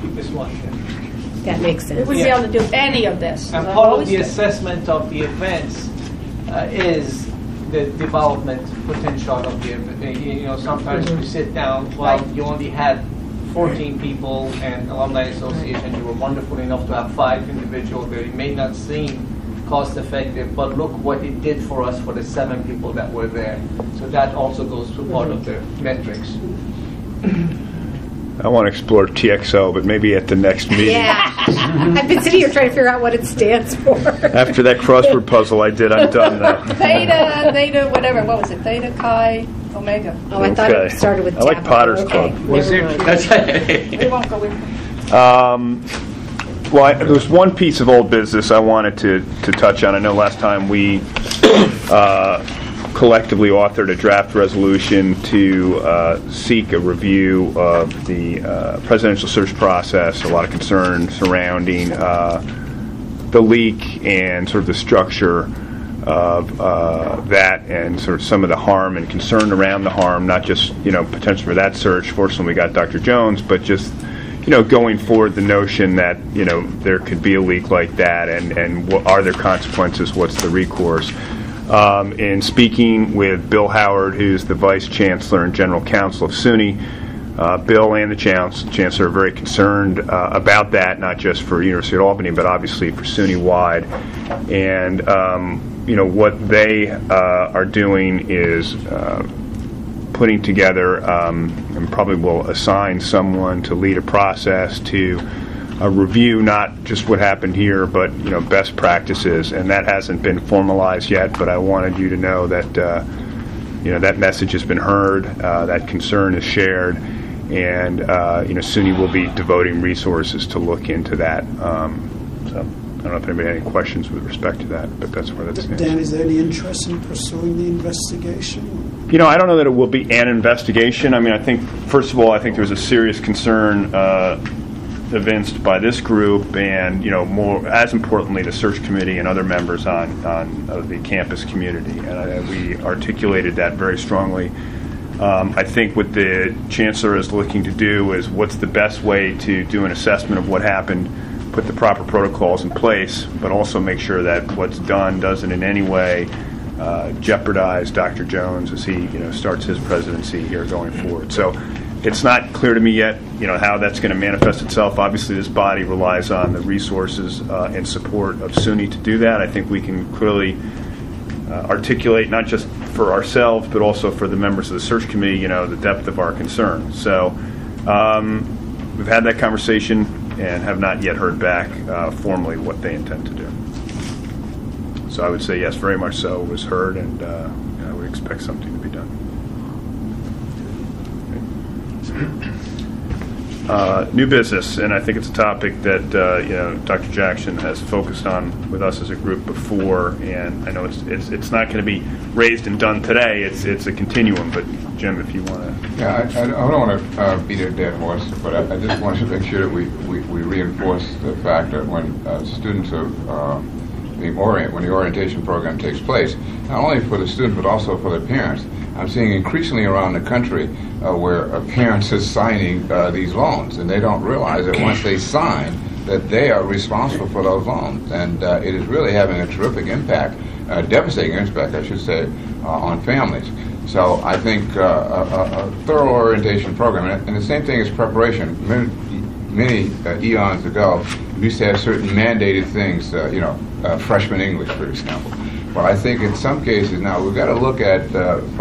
Speaker 5: That makes sense.
Speaker 11: We wouldn't be able to do any of this.
Speaker 12: And part of the assessment of the events is the development potential of the event. Sometimes we sit down, you only had 14 people and Alumni Association, you were wonderful enough to have 5 individuals there. It may not seem cost effective, but look what it did for us for the 7 people that were there. So that also goes to part of the metrics.
Speaker 1: I want to explore TXO, but maybe at the next meeting.
Speaker 5: Yeah. I've been sitting here trying to figure out what it stands for.
Speaker 1: After that crossword puzzle I did, I'm done now.
Speaker 11: Theta, whatever. What was it? Theta, Chi, Omega.
Speaker 5: Oh, I thought it started with
Speaker 1: I like Potter's Club.
Speaker 11: Was it? We won't go with
Speaker 1: Well, there was one piece of old business I wanted to touch on. I know last time we collectively authored a draft resolution to seek a review of the presidential search process. A lot of concern surrounding the leak and sort of the structure of that, and sort of some of the harm and concern around the harm, not just potential for that search. Fortunately, we got Dr. Jones, but just going forward, the notion that there could be a leak like that, and what are there consequences? What's the recourse? In speaking with Bill Howard, who's the Vice Chancellor and General Counsel of SUNY, Bill and the Chancellor are very concerned about that, not just for University of Albany, but obviously for SUNY-wide. And what they are doing is putting together, and probably will assign someone to lead a process to review not just what happened here, but best practices. And that hasn't been formalized yet, but I wanted you to know that that message has been heard, that concern is shared, and SUNY will be devoting resources to look into that. So I don't know if anybody had any questions with respect to that, but that's where that stands.
Speaker 13: Dan, is there any interest in pursuing the investigation?
Speaker 1: I don't know that it will be an investigation. I mean, I think, first of all, I think there was a serious concern evinced by this group, and more as importantly, the search committee and other members on the campus community, and we articulated that very strongly. I think what the Chancellor is looking to do is what's the best way to do an assessment of what happened, put the proper protocols in place, but also make sure that what's done doesn't in any way jeopardize Dr. Jones as he starts his presidency here going forward. So it's not clear to me yet how that's going to manifest itself. Obviously, this body relies on the resources and support of SUNY to do that. I think we can clearly articulate, not just for ourselves, but also for the members of the search committee, the depth of our concern. So we've had that conversation and have not yet heard back formally what they intend to do. So I would say yes, very much so, was heard, and I would expect something to be done. New business, and I think it's a topic that Dr. Jackson has focused on with us as a group before, and I know it's not going to be raised and done today. It's a continuum. But Jim, if you want to.
Speaker 9: Yeah, I don't want to beat a dead horse, but I just want to make sure that we reinforce the fact that when students are when the orientation program takes place, not only for the student but also for the parents. I'm seeing increasingly around the country where parents are signing these loans, and they don't realize that once they sign that they are responsible for those loans, and it is really having a terrific impact, devastating impact, I should say, on families. So I think a thorough orientation program, and the same thing as preparation. Many eons ago, we used to have certain mandated things, freshman English, for example. But I think in some cases now we've got to look at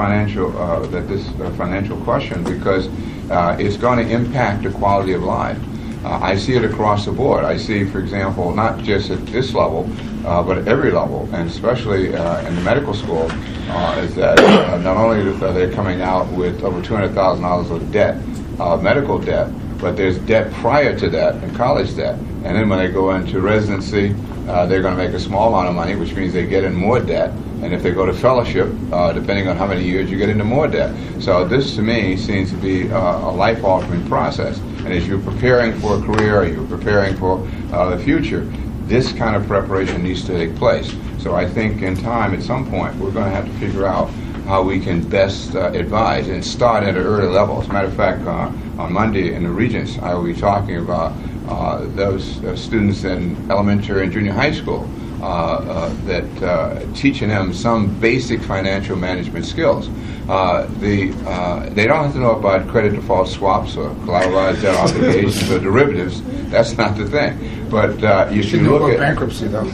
Speaker 9: this financial question, because it's going to impact the quality of life. I see it across the board. I see, for example, not just at this level, but at every level, and especially in the medical school, is that not only are they coming out with over $200,000 of debt, medical debt, but there's debt prior to that, and college debt. And then when they go into residency, they're going to make a small amount of money, which means they get in more debt. And if they go to fellowship, depending on how many years, you get into more debt. So this, to me, seems to be a life-altering process. And as you're preparing for a career, or you're preparing for the future, this kind of preparation needs to take place. So I think in time, at some point, we're going to have to figure out how we can best advise and start at an early level. As a matter of fact, on Monday in the Regents, I will be talking about those students in elementary and junior high school that teaching them some basic financial management skills. They don't have to know about credit default swaps or collateralized debt obligations or derivatives. That's not the thing. But you should look at
Speaker 10: bankruptcy, though.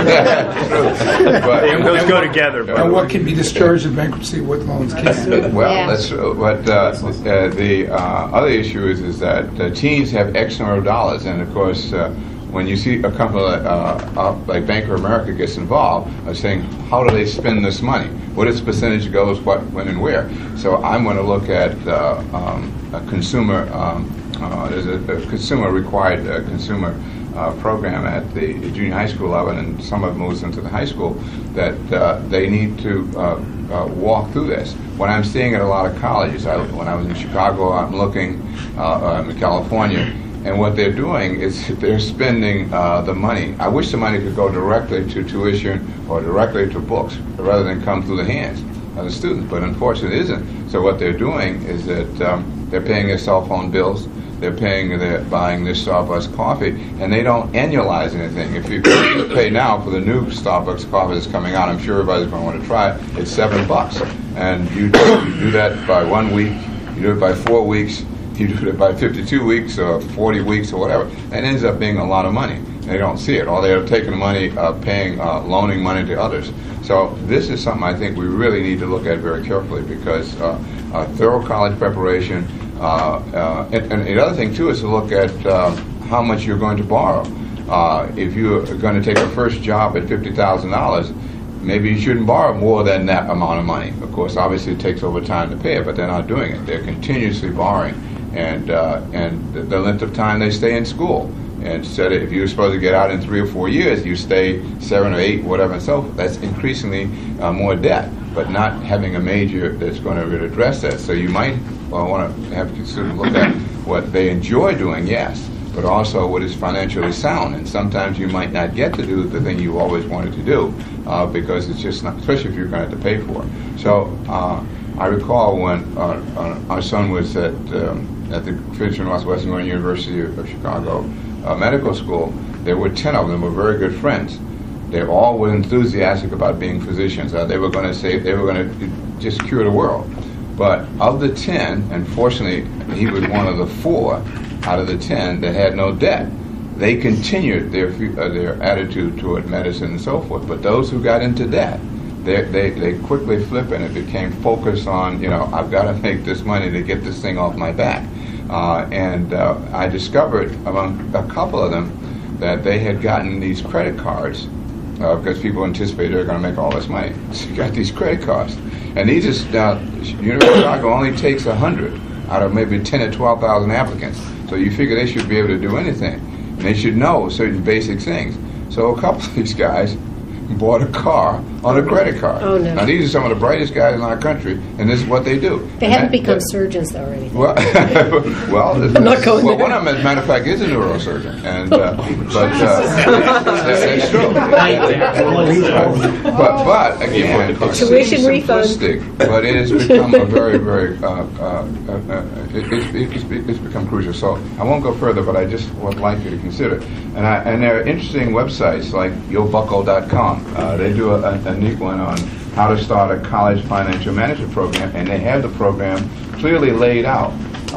Speaker 1: But those go together.
Speaker 10: And what can be discharged in bankruptcy, what loans can't.
Speaker 9: Well, that's what the other issue is that teens have X number of dollars, and of course, when you see a company like Bank of America gets involved, saying, how do they spend this money? What its percentage goes, what, when, and where? So I'm going to look at a consumer. There's a consumer required consumer program at the junior high school level, and some of it moves into the high school, that they need to walk through this. When I'm seeing at a lot of colleges, when I was in Chicago, I'm looking in California, and what they're doing is they're spending the money. I wish the money could go directly to tuition or directly to books rather than come through the hands of the students, but unfortunately it isn't. So what they're doing is that they're paying their cell phone bills, they're buying their Starbucks coffee, and they don't annualize anything. If you pay now for the new Starbucks coffee that's coming out, I'm sure everybody's going to want to try it, it's $7. And you do that by 1 week, you do it by 4 weeks, you do it by 52 weeks or 40 weeks or whatever, and it ends up being a lot of money. They don't see it. Or they're taking the money, loaning money to others. So this is something I think we really need to look at very carefully, because thorough college preparation, and the other thing too is to look at how much you're going to borrow. If you're going to take a first job at $50,000, maybe you shouldn't borrow more than that amount of money. Of course, obviously it takes over time to pay it, but they're not doing it. They're continuously borrowing, and the length of time they stay in school. And instead of, if you're supposed to get out in 3 or 4 years, you stay 7 or 8, whatever, and so forth. That's increasingly more debt, but not having a major that's going to really address that. So you might want to have students look at what they enjoy doing, yes, but also what is financially sound. And sometimes you might not get to do the thing you always wanted to do because it's just not, especially if you're going to have to pay for it. So I recall when our son was at the Fisher Northwestern University of Chicago medical school, there were 10 of them who were very good friends. They all were enthusiastic about being physicians. They were going to say they were going to just cure the world. But of the 10, and fortunately he was one of the 4 out of the 10 that had no debt. They continued their attitude toward medicine and so forth. But those who got into debt, they quickly flip and it became focused on, I've got to make this money to get this thing off my back. And I discovered among a couple of them that they had gotten these credit cards because people anticipated they were going to make all this money. So you got these credit cards. And these is now, University of Chicago only takes 100 out of maybe 10 or 12,000 applicants. So you figure they should be able to do anything. And they should know certain basic things. So a couple of these guys bought a car on a credit card.
Speaker 5: Oh, no.
Speaker 9: Now, these are some of the brightest guys in our country, and this is what they do.
Speaker 5: They haven't become surgeons, though, or anything.
Speaker 9: Well,
Speaker 5: I'm not going there.
Speaker 9: One of them, as a matter of fact, is a neurosurgeon, and but that's true. But again, it's simplistic, but it has become a very, very it's become crucial. So I won't go further, but I just would like you to consider it. And there are interesting websites like yobuckle.com. They do a neat one on how to start a college financial management program, and they have the program clearly laid out,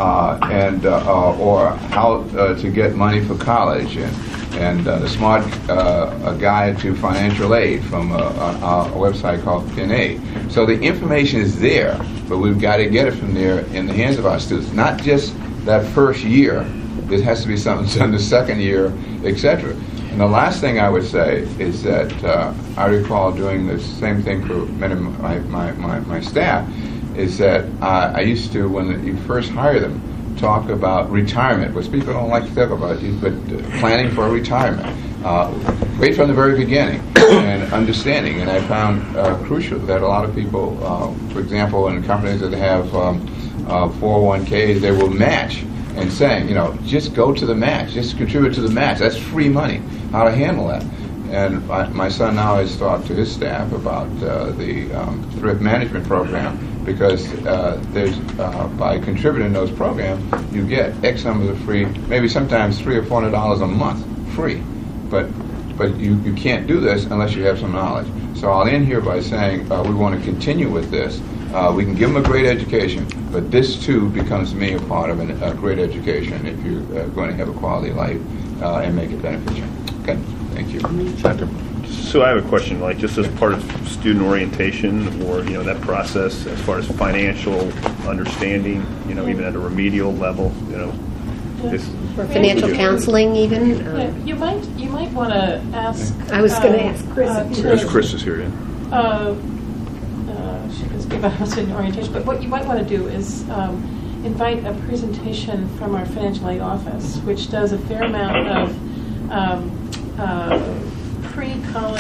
Speaker 9: or how to get money for college, and the smart guide to financial aid from a website called PNA. So the information is there, but we've got to get it from there in the hands of our students. Not just that first year. It has to be something done the second year, etc. And the last thing I would say is that I recall doing the same thing for many of my staff, is that I used to, when you first hire them, talk about retirement, which people don't like to talk about, but planning for retirement, right from the very beginning, and understanding. And I found crucial that a lot of people, for example, in companies that have 401ks, they will match. And saying, just go to the match, just contribute to the match. That's free money. How to handle that? And my son now has talked to his staff about the thrift management program, because there's by contributing those programs, you get X numbers of free, maybe sometimes $300 or $400 a month free. But you can't do this unless you have some knowledge. So I'll end here by saying we want to continue with this. We can give them a great education, but this too becomes me a part of a great education if you're going to have a quality life and make it beneficial. Okay, thank you.
Speaker 1: So I have a question, like just as part of student orientation, or that process as far as financial understanding, even at a remedial level,
Speaker 5: or financial counseling, even.
Speaker 3: You might want to ask.
Speaker 5: I was going to ask Chris.
Speaker 1: Chris is here. Yeah.
Speaker 3: She can give us an orientation, but what you might want to do is invite a presentation from our financial aid office, which does a fair amount of pre-college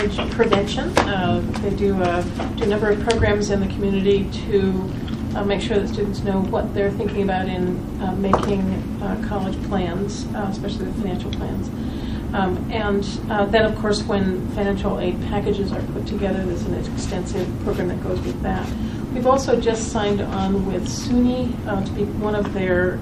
Speaker 3: college prevention. They do a number of programs in the community to make sure that students know what they're thinking about in making college plans, especially the financial plans. And then, of course, when financial aid packages are put together, there's an extensive program that goes with that. We've also just signed on with SUNY to be one of their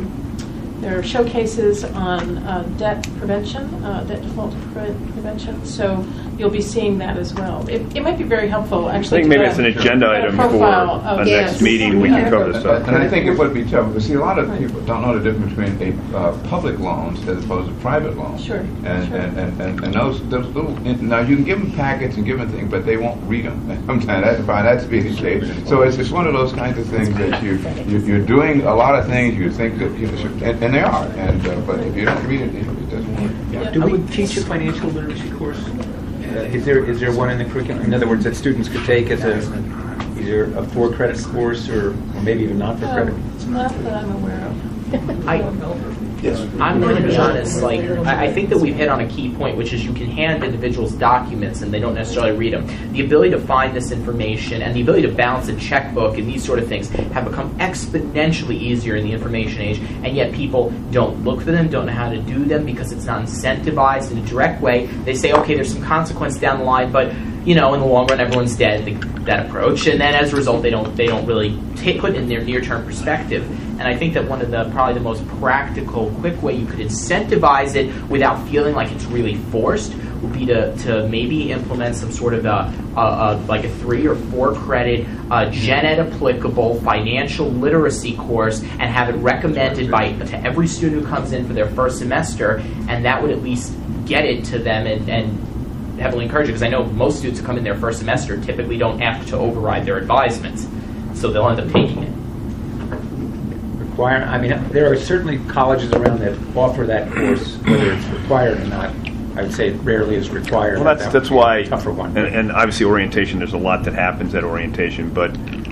Speaker 3: showcases on debt prevention, debt default prevention. So you'll be seeing that as well. It might be very helpful, actually.
Speaker 1: I think maybe it's an agenda item for a next meeting. We can cover this up.
Speaker 9: And I think it would be tough, because see, a lot of people don't know the difference between public loans as opposed to private loans.
Speaker 3: Sure.
Speaker 9: And those little, now you can give them packets and give them things, but they won't read them. Sometimes I find that to be the case. So it's one of those kinds of things that you're doing a lot of things you think that you should, and they are. But if you don't read it, it doesn't work.
Speaker 10: Yeah. Do we teach a financial literacy course? Is there one in the curriculum? In other words, that students could take as either a 4-credit course or maybe even not for credit?
Speaker 3: Not that I'm aware of.
Speaker 6: I'm going to be honest, I think that we've hit on a key point, which is you can hand individuals documents and they don't necessarily read them. The ability to find this information and the ability to balance a checkbook and these sort of things have become exponentially easier in the information age, and yet people don't look for them, don't know how to do them because it's not incentivized in a direct way. They say, okay, there's some consequence down the line, but in the long run, everyone's dead, that approach, and then as a result, they don't really put in their near-term perspective. And I think that one of probably the most practical, quick way you could incentivize it without feeling like it's really forced would be to maybe implement some sort of like a 3 or 4 credit gen ed applicable financial literacy course and have it recommended to every student who comes in for their first semester, and that would at least get it to them and heavily encourage it, because I know most students who come in their first semester typically don't ask to override their advisements, so they'll end up taking it.
Speaker 10: There are certainly colleges around that offer that course, whether it's required or not. I would say it rarely is required.
Speaker 1: Well, that's why,
Speaker 10: tougher one.
Speaker 1: And obviously orientation, there's a lot that happens at orientation, but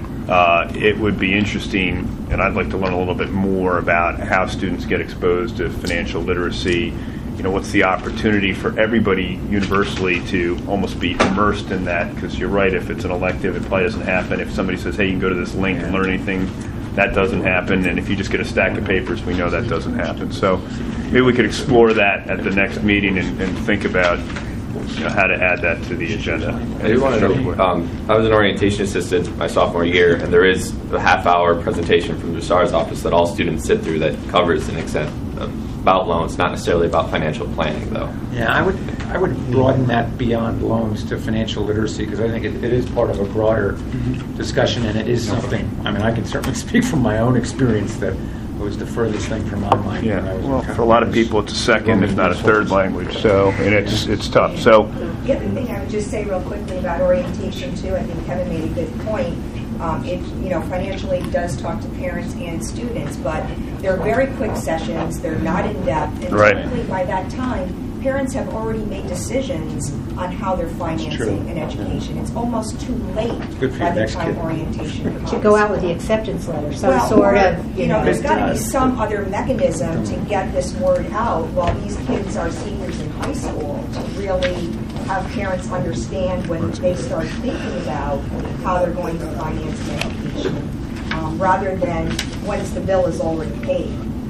Speaker 1: it would be interesting, and I'd like to learn a little bit more about how students get exposed to financial literacy. What's the opportunity for everybody universally to almost be immersed in that? Because you're right, if it's an elective, it probably doesn't happen. If somebody says, hey, you can go to this link and learn anything, that doesn't happen. And if you just get a stack of papers, we know that doesn't happen. So maybe we could explore that at the next meeting and think about how to add that to the agenda.
Speaker 7: I do want to know, I was an orientation assistant my sophomore year, and there is a half-hour presentation from the SAR's office that all students sit through that covers an extent about loans, not necessarily about financial planning, though.
Speaker 10: Yeah, I would broaden that beyond loans to financial literacy, because I think it is part of a broader discussion, and it is something. I can certainly speak from my own experience that it was the furthest thing from my mind.
Speaker 1: Yeah, well, for a lot of people, it's a second, if not a third language. So, and it's tough. So,
Speaker 14: the other thing I would just say real quickly about orientation too. I think Kevin made a good point. Financial aid does talk to parents and students, but they're very quick sessions. They're not in depth, and typically by that time, parents have already made decisions on how they're financing an education. It's almost too late by the time orientation comes.
Speaker 5: Should go out with the acceptance letter, there's
Speaker 14: got to be some other mechanism to get this word out while these kids are seniors in high school, to really have parents understand when they start thinking about how they're going to finance an education, rather than once the bill is already paid.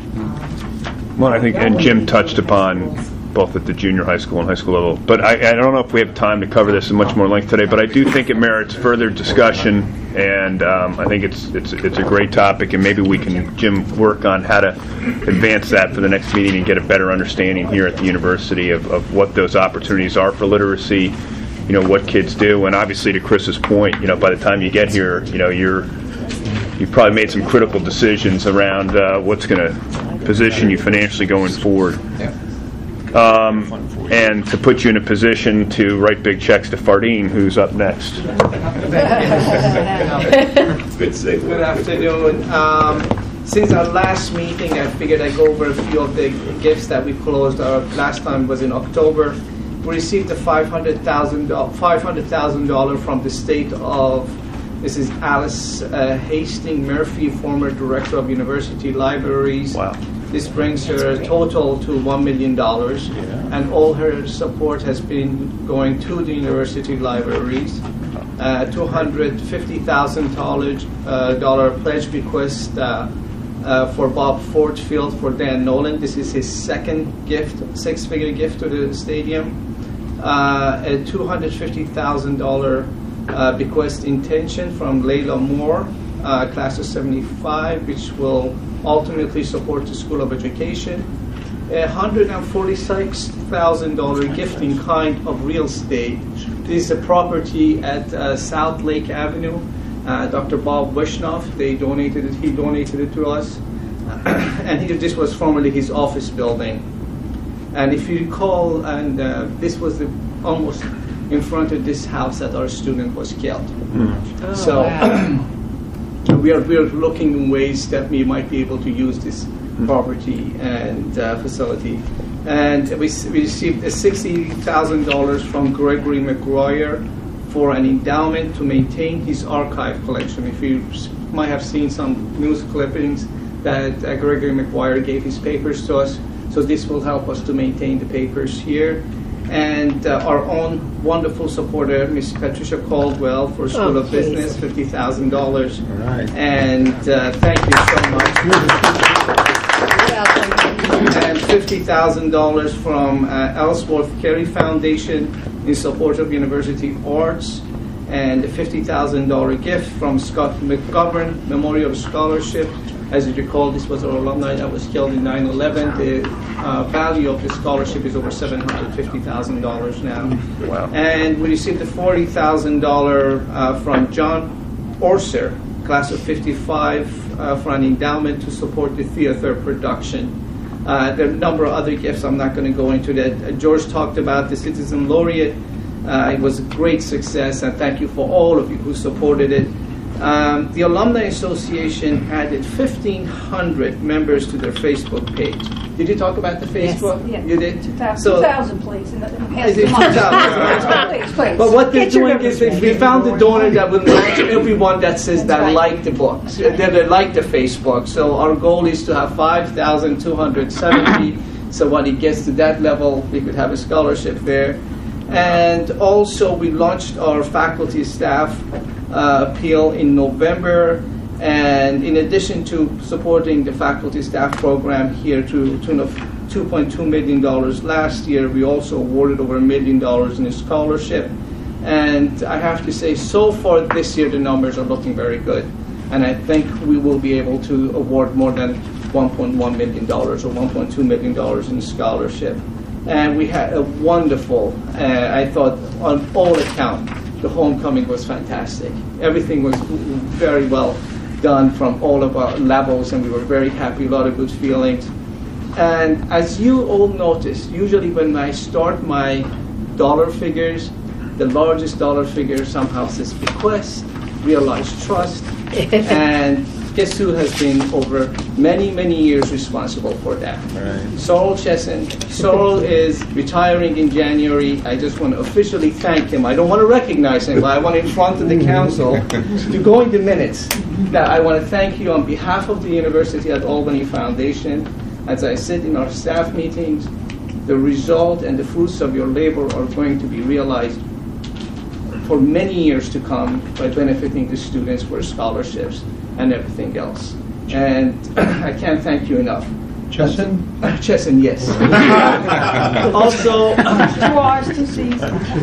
Speaker 1: Well, I think, and Jim touched upon both at the junior high school and high school level. But I don't know if we have time to cover this in much more length today, but I do think it merits further discussion, and I think it's a great topic, and maybe we can, Jim, work on how to advance that for the next meeting and get a better understanding here at the university of what those opportunities are for literacy, what kids do, and obviously to Chris's point, by the time you get here, you've probably made some critical decisions around what's going to position you financially going forward. And to put you in a position to write big checks to Fardeen, who's up next.
Speaker 12: Good afternoon. Since our last meeting, I figured I'd go over a few of the gifts that we closed. Our last time was in October. We received a $500,000 from the state of Mrs. Alice Hastings Murphy, former director of university libraries.
Speaker 1: Wow.
Speaker 12: This brings her total to $1 million, and all her support has been going to the university libraries. $250,000 pledge request for Bob Fortfield for Dan Nolan. This is his second gift, six-figure gift to the stadium. A $250,000 bequest intention from Layla Moore, class of 75, which will ultimately support the School of Education. A $146,000 gift in kind of real estate. This is a property at South Lake Avenue. Dr. Bob Wishnoff, he donated it to us. And this was formerly his office building. And if you recall, and this was almost in front of this house that our student was killed. We are looking in ways that we might be able to use this property and facility. And we received $60,000 from Gregory McGuire for an endowment to maintain his archive collection. If you might have seen some news clippings that Gregory McGuire gave his papers to us, so this will help us to maintain the papers here. And our own wonderful supporter, Miss Patricia Caldwell, for School of Business, $50,000.
Speaker 10: Right.
Speaker 12: And thank you so much. And $50,000 from Ellsworth Carey Foundation in support of university arts, and a $50,000 gift from Scott McGovern Memorial Scholarship. As you recall, this was our alumni that was killed in 9/11. The value of the scholarship is over $750,000 now.
Speaker 1: Wow.
Speaker 12: And we received a $40,000 from John Orser, class of 55, for an endowment to support the theater production. There are a number of other gifts. I'm not going to go into that. George talked about the Citizen Laureate. It was a great success, and thank you for all of you who supported it. The Alumni Association added 1,500 members to their Facebook page. Did you talk about the Facebook?
Speaker 11: Yes.
Speaker 12: You did?
Speaker 11: 2,000, please. In the past 2 months. Please.
Speaker 12: But what they're doing is we found a donor that will match everyone that says that like the books, that they like the Facebook. So our goal is to have 5,270. So when it gets to that level, we could have a scholarship there. And also we launched our faculty staff appeal in November. And in addition to supporting the faculty staff program here to the tune of $2.2 million last year, we also awarded over $1 million in a scholarship. And I have to say, so far this year, the numbers are looking very good. And I think we will be able to award more than $1.1 million or $1.2 million in scholarship. And we had a wonderful, I thought, on all accounts, the homecoming was fantastic. Everything was very well done from all of our levels, and we were very happy, a lot of good feelings. And as you all notice, usually when I start my dollar figures, the largest dollar figure somehow says bequest, realized trust, and guess who has been over many, many years responsible for that? Right. Sorrel Chesson. Sorrel is retiring in January. I just want to officially thank him. I don't want to recognize him, but I want in front of the council to go in the minutes that I want to thank you on behalf of the University at Albany Foundation. As I sit in our staff meetings, the result and the fruits of your labor are going to be realized for many years to come by benefiting the students for scholarships and everything else. And I can't thank you enough.
Speaker 2: Chesson?
Speaker 12: Chesson, yes. Also,
Speaker 11: 2 R's, 2 C's.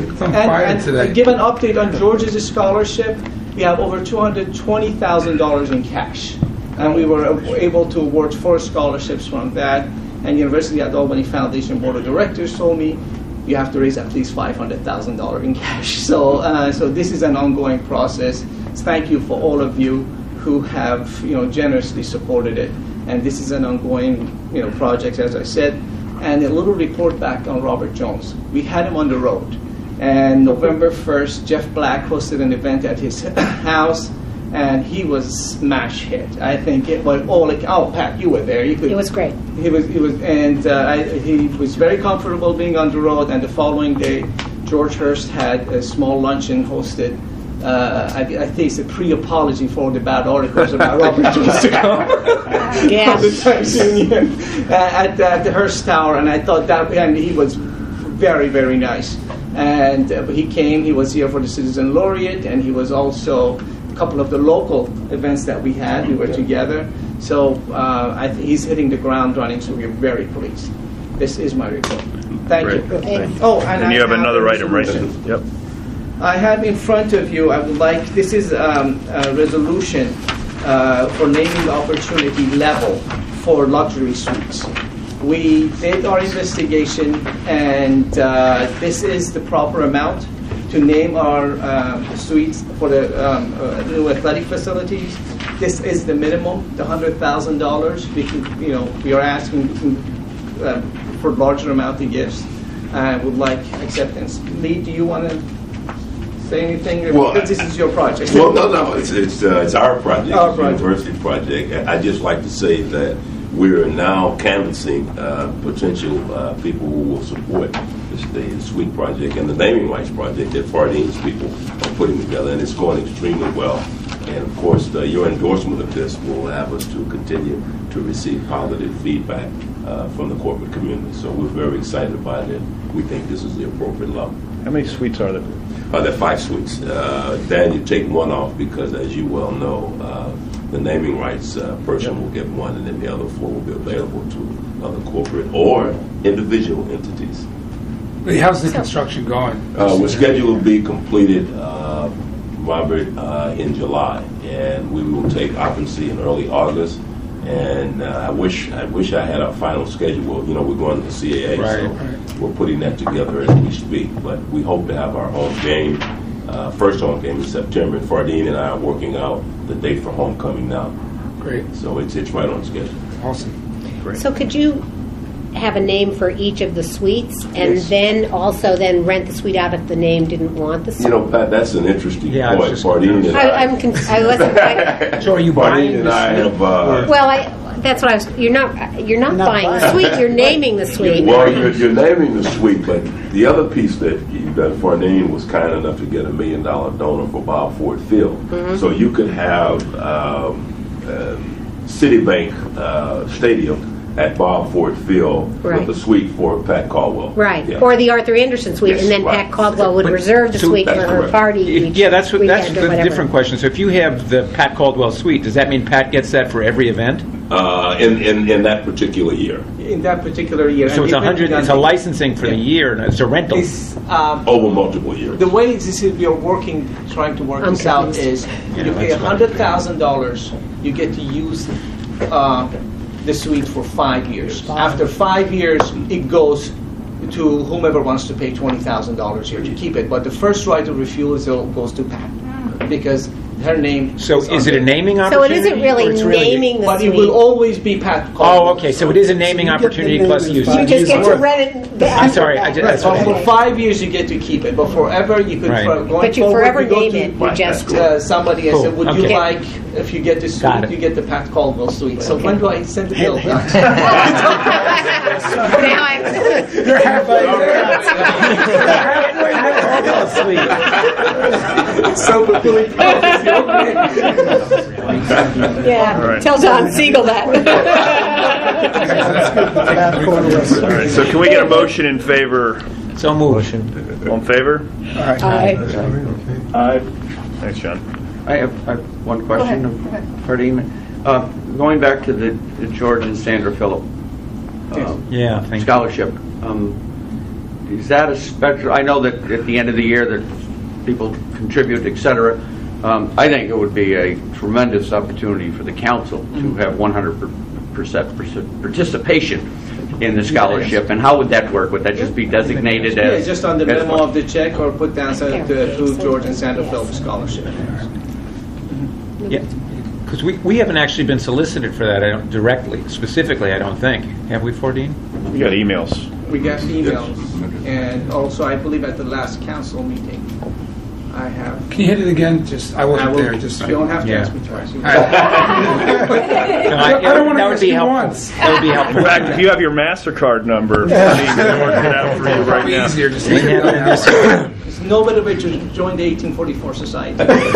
Speaker 12: and give an update on George's scholarship. We have over $220,000 in cash. And we were able to award 4 scholarships from that. And University at Albany Foundation Board of Directors told me you have to raise at least $500,000 in cash. So this is an ongoing process. Thank you for all of you who have generously supported it. And this is an ongoing project, as I said. And a little report back on Robert Jones. We had him on the road. And November 1st, Jeff Black hosted an event at his house, and he was smash hit. I think it was Pat, you were there.
Speaker 5: It was great.
Speaker 12: He was, and he was very comfortable being on the road. And the following day, George Hurst had a small luncheon hosted I think it's a pre-apology for the bad articles about Robert Jones to come
Speaker 5: Yeah.
Speaker 12: from the Times Union at the Hearst Tower, and I thought that, and he was very, very nice. And he came, he was here for the Citizen Laureate, and he was also a couple of the local events that we had, we were together. So he's hitting the ground running, so we're very pleased. This is my report. Thank you. Oh,
Speaker 1: And you have another item, right? Yep.
Speaker 12: I have in front of you, I would like, this is a resolution for naming the opportunity level for luxury suites. We did our investigation, and this is the proper amount to name our suites for the new athletic facilities. This is the minimum, the $100,000. We are asking for larger amount of gifts. I would like acceptance. Lee, do you want to say anything?
Speaker 15: Well,
Speaker 12: this is your project.
Speaker 15: Well, no, it's our project.
Speaker 12: Our
Speaker 15: it's
Speaker 12: project.
Speaker 15: a university project. I'd just like to say that we're now canvassing potential people who will support the suite project and the naming rights project that Fardine's people are putting together, and it's going extremely well. And of course, your endorsement of this will have us to continue to receive positive feedback from the corporate community. So we're very excited about it. We think this is the appropriate level.
Speaker 1: How many suites are there?
Speaker 15: There are 5 suites. Dan, you take one off because, as you well know, the naming rights person will get one, and then the other 4 will be available to other corporate or individual entities.
Speaker 16: How's the construction going?
Speaker 15: We're scheduled to be completed, Robert, in July, and we will take occupancy in early August. And I wish I had our final schedule. You know, we're going to the CAA, so we're putting that together as we speak. But we hope to have our home game, first home game in September. And Fardine and I are working out the date for homecoming now.
Speaker 16: Great.
Speaker 15: So it's right on schedule.
Speaker 16: Awesome.
Speaker 1: Great.
Speaker 5: So could you have a name for each of the suites, and
Speaker 15: Yes.
Speaker 5: then also then rent the suite out if the name didn't want the suite?
Speaker 15: You know, Pat, that's an interesting
Speaker 10: Yeah, I was
Speaker 15: point.
Speaker 10: just
Speaker 15: Fardine and
Speaker 5: I wasn't quite.
Speaker 10: So are you
Speaker 15: Fardine
Speaker 10: buying
Speaker 15: and
Speaker 10: this?
Speaker 15: I have.
Speaker 5: Well, that's what I was. You're not buying the suite. You're naming the suite.
Speaker 15: Well, you're naming the suite, but the other piece that Fardine was kind enough to get $1 million donor for Bob Ford Field.
Speaker 5: Mm-hmm.
Speaker 15: So you could have Citibank Stadium at Bob Ford Field
Speaker 5: Right.
Speaker 15: with a suite for Pat Caldwell.
Speaker 5: Right,
Speaker 15: Yeah.
Speaker 5: or the Arthur Anderson suite,
Speaker 15: Yes,
Speaker 5: and then
Speaker 15: right.
Speaker 5: Pat Caldwell would
Speaker 10: But-
Speaker 5: reserve the
Speaker 10: so
Speaker 5: suite for
Speaker 15: that's
Speaker 5: her
Speaker 15: correct.
Speaker 5: party each
Speaker 10: Yeah, that's
Speaker 5: weekend
Speaker 10: the
Speaker 5: or whatever.
Speaker 10: different question. So if you have the Pat Caldwell suite, does that mean Pat gets that for every event?
Speaker 15: In that particular year.
Speaker 12: In that particular year.
Speaker 10: So
Speaker 12: And
Speaker 10: it's
Speaker 12: depending on
Speaker 10: it's a
Speaker 12: the-
Speaker 10: licensing for the year, and it's a rental.
Speaker 12: It's,
Speaker 15: Over multiple years.
Speaker 12: the way this is, we are trying to work
Speaker 5: I'm
Speaker 12: this out
Speaker 5: confused.
Speaker 12: is you pay $100,000, you get to use the suite for 5 years. After 5 years, it goes to whomever wants to pay $20,000 a year to keep it. But the first right of refusal goes to Pat because her name.
Speaker 10: So is it a naming
Speaker 5: So it
Speaker 10: opportunity?
Speaker 5: isn't really
Speaker 10: or it's
Speaker 5: naming the
Speaker 12: But
Speaker 5: suite.
Speaker 12: it will always be Pat Caldwell.
Speaker 10: Oh, okay. So it is a naming
Speaker 13: So you get the
Speaker 10: opportunity
Speaker 13: name
Speaker 10: plus
Speaker 13: and
Speaker 10: use.
Speaker 13: five
Speaker 5: You just get to
Speaker 10: Worth.
Speaker 5: rent it.
Speaker 10: I'm sorry. That's
Speaker 12: But
Speaker 10: what I
Speaker 12: for
Speaker 10: mean.
Speaker 12: 5 years you get to keep it, but forever you could.
Speaker 10: Right.
Speaker 12: Going
Speaker 5: But you
Speaker 12: forward,
Speaker 5: forever
Speaker 12: you go
Speaker 5: name
Speaker 12: to,
Speaker 5: it. You just
Speaker 12: somebody and
Speaker 10: Cool.
Speaker 12: said, would you
Speaker 10: Okay.
Speaker 12: like, if you get the
Speaker 10: Got
Speaker 12: suite,
Speaker 10: it.
Speaker 12: you get the Pat Caldwell suite. So when do I send the bill?
Speaker 5: Now I'm.
Speaker 10: You're halfway there.
Speaker 12: So fully
Speaker 5: Yeah.
Speaker 1: All right.
Speaker 5: Tell Don Siegel that.
Speaker 1: All right. So can we get a motion in favor?
Speaker 10: So move.
Speaker 1: All in favor?
Speaker 5: Aye.
Speaker 1: Aye. Thanks, John.
Speaker 8: I have one question of Fardine. Going back to the George and Sandra Phillip
Speaker 10: Yeah. Thank you.
Speaker 8: scholarship, is that a special? I know that at the end of the year that people contribute, etc. I think it would be a tremendous opportunity for the council to have 100% participation in the scholarship. And how would that work? Would that just be designated
Speaker 12: Yeah,
Speaker 8: as
Speaker 12: just on the
Speaker 8: as
Speaker 12: memo of the check or put down to George and Sandra Phillips Scholarship.
Speaker 10: Yeah. Because we haven't actually been solicited for that directly, specifically, I don't think. Have we, Fordine?
Speaker 1: We got emails.
Speaker 12: We got emails, and also I believe at the last council meeting, I have.
Speaker 16: Can you hit it again? Just I wasn't there. Just
Speaker 12: You don't have to
Speaker 10: Yeah.
Speaker 12: ask me twice.
Speaker 16: I don't want to
Speaker 10: That would
Speaker 16: ask
Speaker 10: be
Speaker 16: you
Speaker 10: helpful.
Speaker 16: once.
Speaker 10: That would be helpful.
Speaker 1: In fact, if you have your MasterCard number, I can work it out for you right now.
Speaker 16: Easier just
Speaker 10: We have it in this year.
Speaker 12: no better way to join the 1844 society.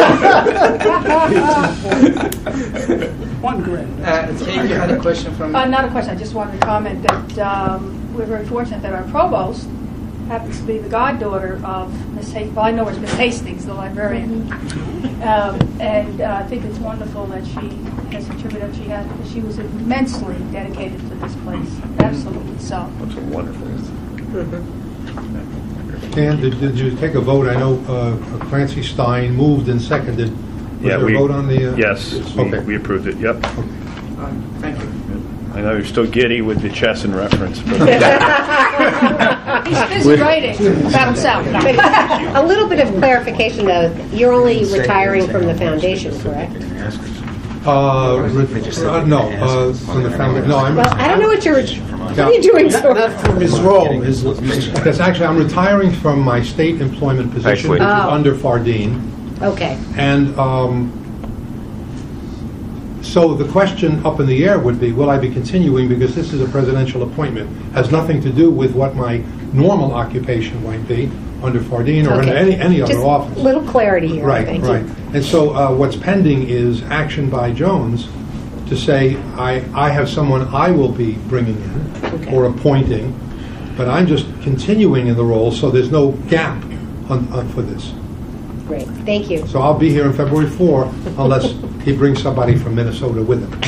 Speaker 13: One grand.
Speaker 12: Jake, you had a question from...
Speaker 11: Not a question. I just wanted to comment that we're very fortunate that our provost happens to be the goddaughter of Miss Hastings. Well, I know her as Miss Hastings, the librarian. And I think it's wonderful that she has contributed. She was immensely dedicated to this place. Absolutely so.
Speaker 1: That's wonderful.
Speaker 2: Dan, did you take a vote? I know Clancy Stein moved and seconded. Was there a vote on the...
Speaker 1: Yes,
Speaker 2: okay.
Speaker 1: we approved it, yep.
Speaker 12: Thank you.
Speaker 1: I know you're still giddy with the Chesson reference. But
Speaker 11: He's busy writing about himself.
Speaker 5: A little bit of clarification, though. You're only retiring from the foundation, correct?
Speaker 2: No, from the family. No, I'm.
Speaker 5: Well, I don't know what you're doing, sir.
Speaker 13: Not from his role.
Speaker 2: Because actually, I'm retiring from my state employment position, which is under Fardeen.
Speaker 5: Okay.
Speaker 2: And so the question up in the air would be, will I be continuing, because this is a presidential appointment, has nothing to do with what my normal occupation might be under Fardeen or under any other office.
Speaker 5: A little clarity here.
Speaker 2: Right,
Speaker 5: Thank
Speaker 2: right.
Speaker 5: you.
Speaker 2: And so what's pending is action by Jones to say, I have someone I will be bringing in or appointing, but I'm just continuing in the role, so there's no gap for this.
Speaker 5: Great. Thank you.
Speaker 2: So I'll be here on February 4 unless he brings somebody from Minnesota with him.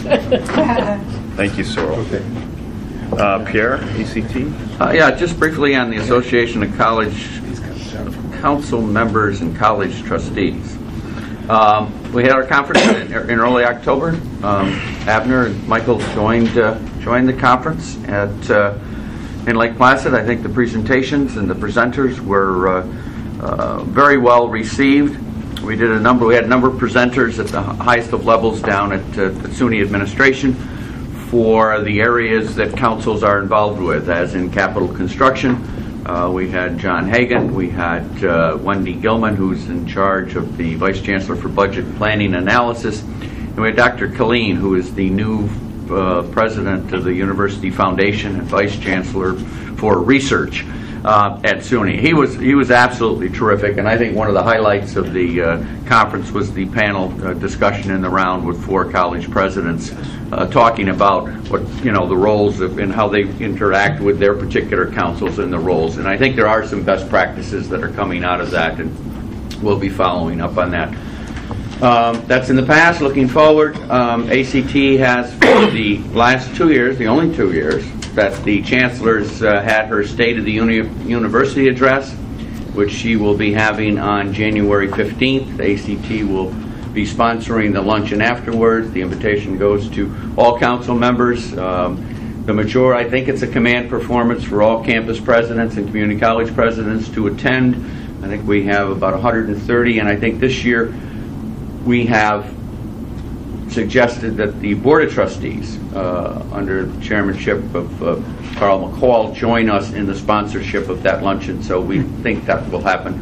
Speaker 1: Thank you, Sorrel.
Speaker 2: Okay.
Speaker 1: Pierre, ECT?
Speaker 8: Yeah, just briefly on the Association of College Council Members and College Trustees. We had our conference in early October. Abner and Michael joined the conference in Lake Placid. I think the presentations and the presenters were very well received. We had a number of presenters at the highest of levels down at the SUNY administration for the areas that councils are involved with, as in capital construction. We had John Hagan, we had Wendy Gilman, who's in charge of the Vice Chancellor for Budget Planning Analysis, and we had Dr. Colleen, who is the new president of the University Foundation and Vice Chancellor for Research at SUNY. He was absolutely terrific, and I think one of the highlights of the conference was the panel discussion in the round with 4 college presidents talking about what the roles of and how they interact with their particular councils and the roles. And I think there are some best practices that are coming out of that, and we'll be following up on that. That's in the past. Looking forward, ACT has for the last 2 years, the only 2 years, that the Chancellor's had her State of the University address, which she will be having on January 15th. ACT will be sponsoring the luncheon afterwards. The invitation goes to all council members. I think it's a command performance for all campus presidents and community college presidents to attend. I think we have about 130, and I think this year we have suggested that the Board of Trustees, under the chairmanship of Carl McCall, join us in the sponsorship of that luncheon. So we think that will happen.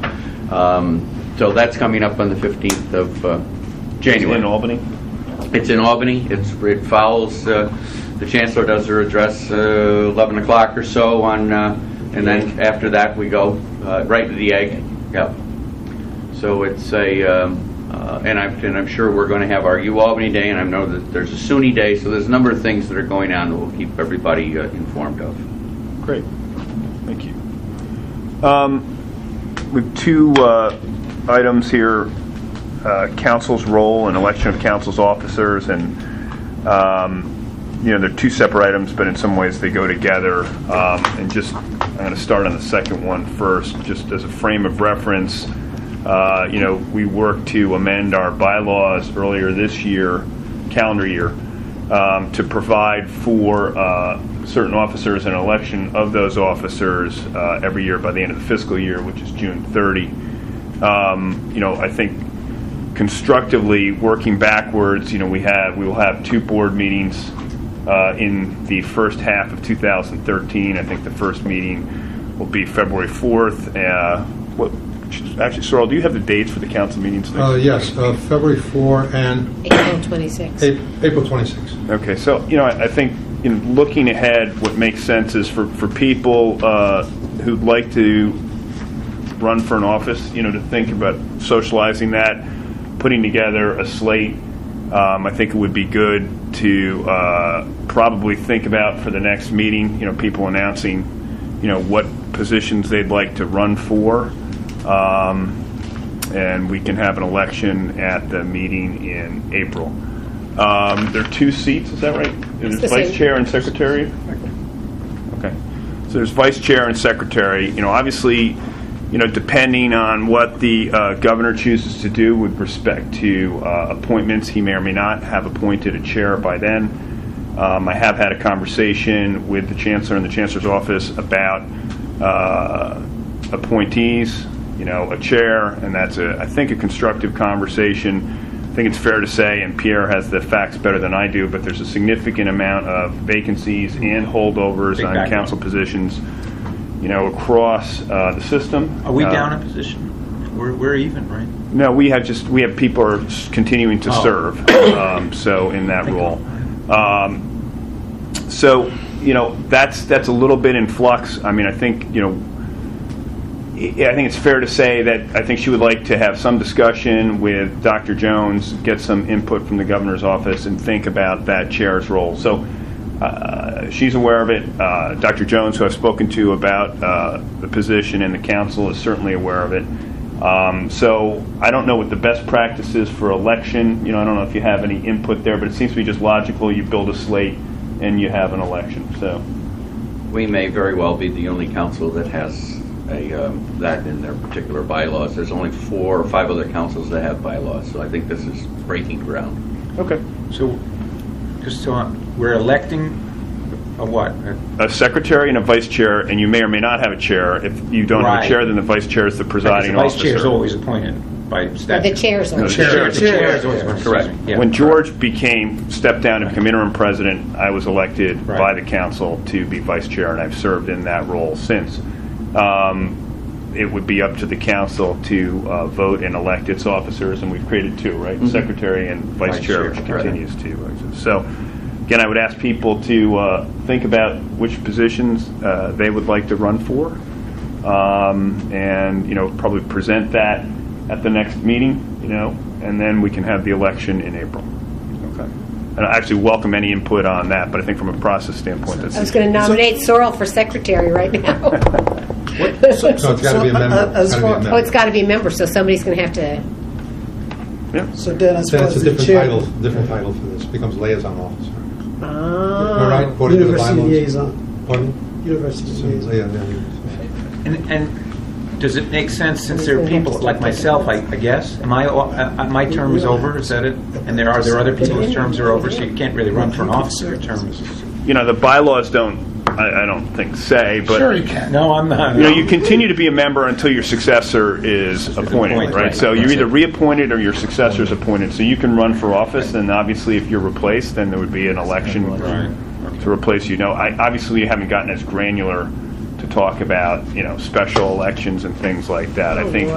Speaker 8: So that's coming up on the 15th of January.
Speaker 1: In Albany?
Speaker 8: It's in Albany. It follows, the Chancellor does her address 11 o'clock or so on, and then after that we go right to the egg. Yep. So it's and I'm sure we're going to have our UAlbany Day, and I know that there's a SUNY Day, so there's a number of things that are going on that we'll keep everybody informed of.
Speaker 1: Great. Thank you. With 2 items here, council's role and election of council's officers, and they're 2 separate items, but in some ways they go together. I'm going to start on the second one first, just as a frame of reference. We worked to amend our bylaws earlier this year, calendar year, to provide for certain officers and election of those officers every year by the end of the fiscal year, which is June 30. I think constructively working backwards, we will have 2 board meetings in the first half of 2013. I think the first meeting will be February 4th. Actually, Sorrel, do you have the dates for the council meetings next week?
Speaker 2: Yes, February 4 and
Speaker 5: April 26.
Speaker 2: April 26.
Speaker 1: Okay, so I think looking ahead, what makes sense is for people who'd like to run for an office, to think about socializing that, putting together a slate. I think it would be good to probably think about for the next meeting, people announcing, what positions they'd like to run for. And we can have an election at the meeting in April. There are 2 seats, is that right? There's vice chair and secretary? Okay. So there's vice chair and secretary. Obviously, depending on what the governor chooses to do with respect to appointments, he may or may not have appointed a chair by then. I have had a conversation with the chancellor and the chancellor's office about appointees, a chair, and that's, I think, a constructive conversation. I think it's fair to say, and Pierre has the facts better than I do, but there's a significant amount of vacancies and holdovers on council positions, across the system.
Speaker 10: Are we down a position? We're even, right?
Speaker 1: No, we have people are continuing to serve, so in that role. So that's a little bit in flux. I mean, I think it's fair to say that I think she would like to have some discussion with Dr. Jones, get some input from the governor's office, and think about that chair's role. So she's aware of it. Dr. Jones, who I've spoken to about the position, and the council is certainly aware of it. So I don't know what the best practice is for election. I don't know if you have any input there, but it seems to be just logical. You build a slate and you have an election. So
Speaker 8: we may very well be the only council that has that in their particular bylaws. There's only 4 or 5 other councils that have bylaws, so I think this is breaking ground.
Speaker 1: Okay.
Speaker 10: So, just so we're electing a what?
Speaker 1: A secretary and a vice chair, and you may or may not have a chair. If you don't have a chair, then the vice chair is the presiding officer.
Speaker 10: The vice chair is always appointed by statute.
Speaker 5: The chair is always
Speaker 10: appointed. The chair is always appointed.
Speaker 1: Correct.
Speaker 10: Yeah.
Speaker 1: When George stepped down to become interim president, I was elected by the council to be vice chair, and I've served in that role since. It would be up to the council to vote and elect its officers, and we've created 2, right? Mm-hmm. Secretary and vice chair, which continues to exist. So, again, I would ask people to think about which positions they would like to run for, and probably present that at the next meeting, and then we can have the election in April. Okay. And I actually welcome any input on that, but I think from a process standpoint, that's.
Speaker 5: I was going to nominate Sorrell for secretary right now.
Speaker 2: So it's got to be a member.
Speaker 5: It's got to be a member, so somebody's going to have to.
Speaker 2: Yeah.
Speaker 13: So then, as far
Speaker 2: That's
Speaker 13: as
Speaker 2: a
Speaker 13: the chair,
Speaker 2: different title for this. Becomes liaison officer.
Speaker 5: Ah.
Speaker 2: Right, according to the
Speaker 13: University
Speaker 2: bylaws.
Speaker 13: liaison.
Speaker 2: Pardon?
Speaker 13: University liaison.
Speaker 2: Yeah.
Speaker 10: And does it make sense, since there are people like myself, I guess, my term is over, is that it? And there are other people's terms are over, so you can't really run for an office if your term is.
Speaker 1: The bylaws don't. I don't think say, but
Speaker 16: sure you can.
Speaker 10: No, I'm not.
Speaker 1: You continue to be a member until your successor is appointed, right? So you're either reappointed or your successor is appointed. So you can run for office, and obviously, if you're replaced, then there would be an election to replace you. Obviously, you haven't gotten as granular to talk about special elections and things like that. I think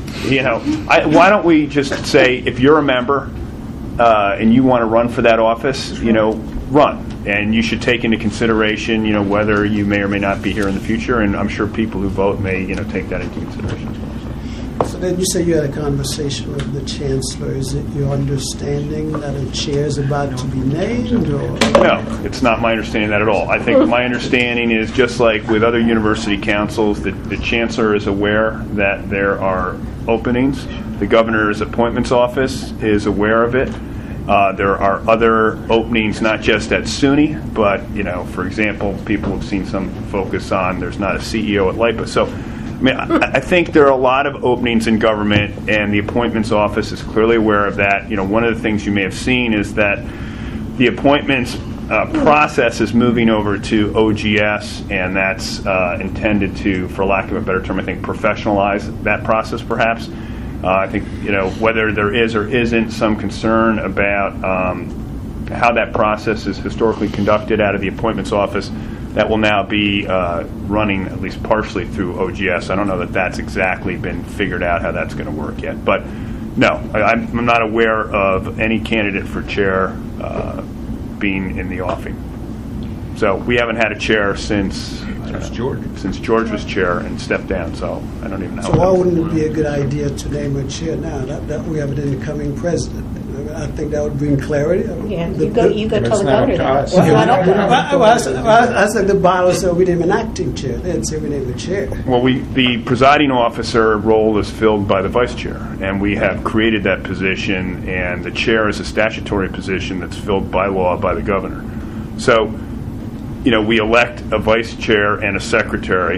Speaker 1: why don't we just say, if you're a member and you want to run for that office, run. And you should take into consideration, whether you may or may not be here in the future. And I'm sure people who vote may, take that into consideration as well.
Speaker 13: So then you say you had a conversation with the chancellor. Is it your understanding that a chair is about to be named? Or?
Speaker 1: No, it's not my understanding that at all. I think my understanding is, just like with other university councils, that the chancellor is aware that there are openings. The governor's appointments office is aware of it. There are other openings, not just at SUNY, but, for example, people have seen some focus on there's not a CEO at LIPA. So, I think there are a lot of openings in government, and the appointments office is clearly aware of that. One of the things you may have seen is that the appointments process is moving over to OGS, and that's intended to, for lack of a better term, I think, professionalize that process, perhaps. I think, whether there is or isn't some concern about how that process is historically conducted out of the appointments office, that will now be running at least partially through OGS. I don't know that that's exactly been figured out how that's going to work yet. But no, I'm not aware of any candidate for chair being in the offing. So we haven't had a chair since, I
Speaker 10: Since George.
Speaker 1: Since George was chair and stepped down, so I don't even know.
Speaker 13: So why wouldn't it be a good idea to name a chair now that we have an incoming president? I think that would bring clarity.
Speaker 5: Yeah, you go tell the governor that. It's
Speaker 13: Well,
Speaker 5: not up to us.
Speaker 13: I said the bylaw said we name an acting chair. They didn't say we name a chair.
Speaker 1: Well, the presiding officer role is filled by the vice chair, and we have created that position, and the chair is a statutory position that's filled by law by the governor. So, we elect a vice chair and a secretary.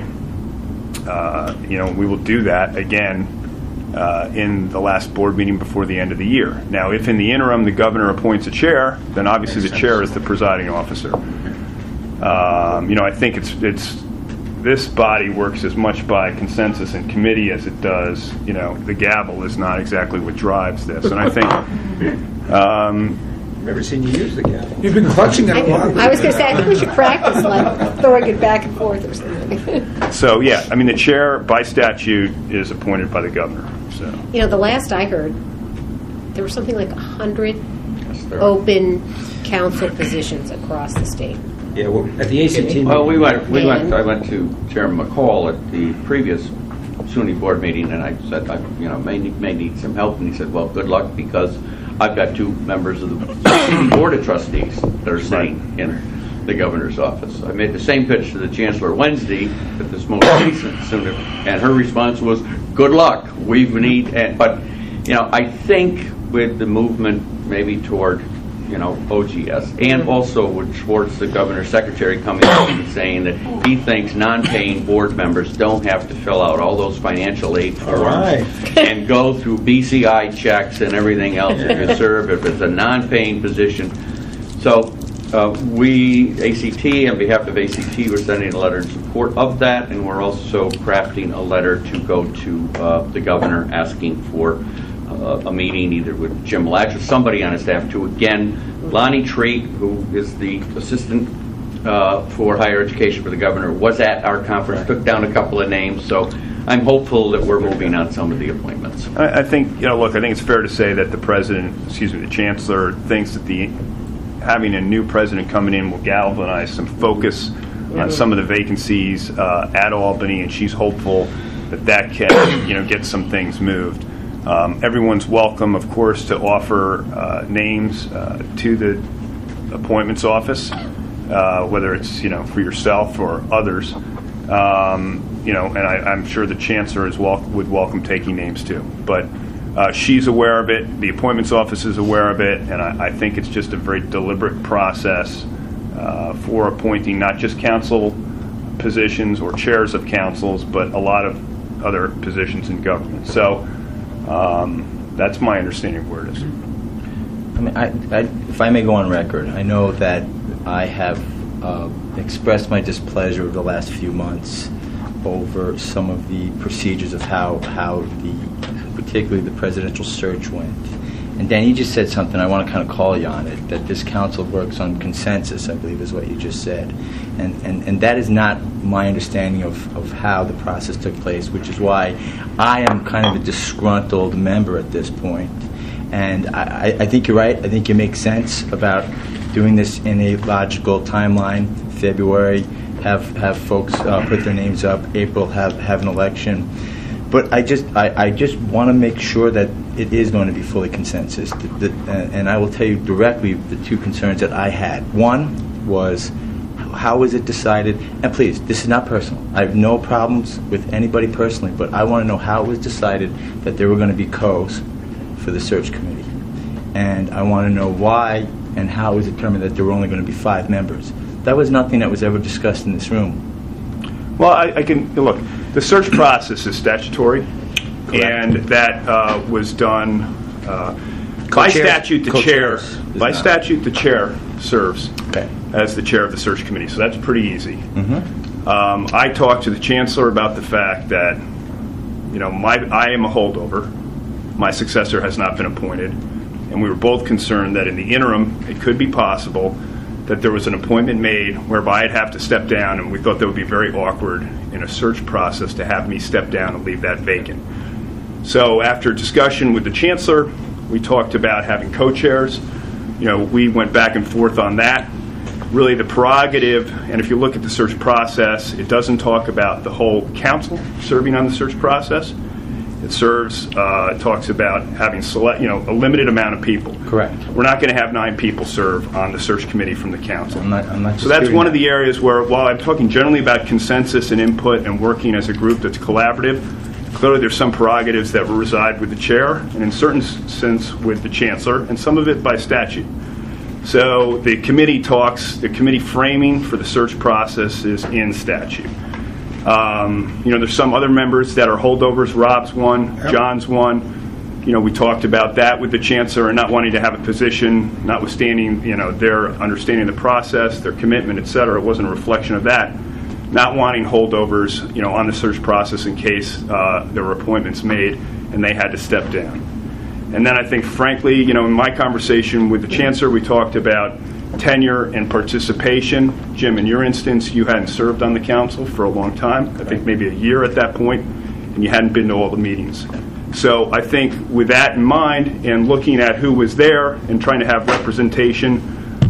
Speaker 1: We will do that again in the last board meeting before the end of the year. Now, if in the interim the governor appoints a chair, then obviously the chair is the presiding officer. I think it's this body works as much by consensus and committee as it does. The gavel is not exactly what drives this, and I think.
Speaker 10: Never seen you use the gavel. You've been clutching it a lot.
Speaker 5: I was going to say, I think we should practice like throwing it back and forth or something.
Speaker 1: So the chair by statute is appointed by the governor. So
Speaker 5: the last I heard, there were something like 100 open council positions across the state.
Speaker 10: Yeah, well, at the ACT.
Speaker 8: Well, I went to Chairman McCall at the previous SUNY board meeting, and I said, may need some help, and he said, well, good luck, because I've got 2 members of the board of trustees that are sitting in the governor's office. I made the same pitch to the chancellor Wednesday at this most recent SUNY, and her response was, good luck. But I think with the movement maybe toward OGS, and also towards the governor's secretary coming out and saying that he thinks non-paying board members don't have to fill out all those financial aid forms and go through BCI checks and everything else if you serve, if it's a non-paying position. So we, ACT, on behalf of ACT, we're sending a letter in support of that, and we're also crafting a letter to go to the governor asking for a meeting either with Jim Latch or somebody on his staff to, again, Lonnie Treat, who is the assistant for higher education for the governor, was at our conference, took down a couple of names, so I'm hopeful that we're moving on some of the appointments.
Speaker 1: I think, I think it's fair to say that the chancellor thinks that having a new president coming in will galvanize some focus on some of the vacancies at Albany, and she's hopeful that can, get some things moved. Everyone's welcome, of course, to offer names to the appointments office, whether it's for yourself or others. And I'm sure the chancellor would welcome taking names too. But she's aware of it. The appointments office is aware of it, and I think it's just a very deliberate process for appointing not just council positions or chairs of councils, but a lot of other positions in government. So. That's my understanding of where it is.
Speaker 17: If I may go on record, I know that I have expressed my displeasure over the last few months over some of the procedures of how particularly the presidential search went. And Dan, you just said something, I want to kind of call you on it, that this council works on consensus, I believe is what you just said. And that is not my understanding of how the process took place, which is why I am kind of a disgruntled member at this point. And I think you're right. I think you make sense about doing this in a logical timeline. February, have folks put their names up. April, have an election. But I just want to make sure that it is going to be fully consensus. And I will tell you directly the 2 concerns that I had. One was, how was it decided? And please, this is not personal. I have no problems with anybody personally, but I want to know how it was decided that there were going to be co's for the search committee. And I want to know why and how it was determined that there were only going to be 5 members. That was nothing that was ever discussed in this room.
Speaker 1: Well, I can look. The search process is statutory, and that was done by statute. The chair serves as the chair of the search committee, so that's pretty easy. I talked to the chancellor about the fact that I am a holdover. My successor has not been appointed, and we were both concerned that in the interim it could be possible that there was an appointment made whereby I'd have to step down, and we thought that would be very awkward in a search process to have me step down and leave that vacant. So after discussion with the chancellor, we talked about having co-chairs. We went back and forth on that. really the prerogative, and if you look at the search process, it doesn't talk about the whole council serving on the search process. It talks about having a limited amount of people.
Speaker 17: Correct.
Speaker 1: We're not going to have 9 people serve on the search committee from the council.
Speaker 17: I'm not
Speaker 1: So that's one of the areas where, while I'm talking generally about consensus and input and working as a group that's collaborative, clearly there's some prerogatives that reside with the chair, and in certain sense with the chancellor, and some of it by statute. So the committee framing for the search process is in statute. There's some other members that are holdovers. Rob's one, John's one. We talked about that with the chancellor and not wanting to have a position, notwithstanding, their understanding of the process, their commitment, et cetera. It wasn't a reflection of that. Not wanting holdovers, on the search process in case there were appointments made and they had to step down. And then I think, frankly, in my conversation with the chancellor, we talked about tenure and participation. Jim, in your instance, you hadn't served on the council for a long time, I think maybe a year at that point, and you hadn't been to all the meetings. So I think with that in mind and looking at who was there and trying to have representation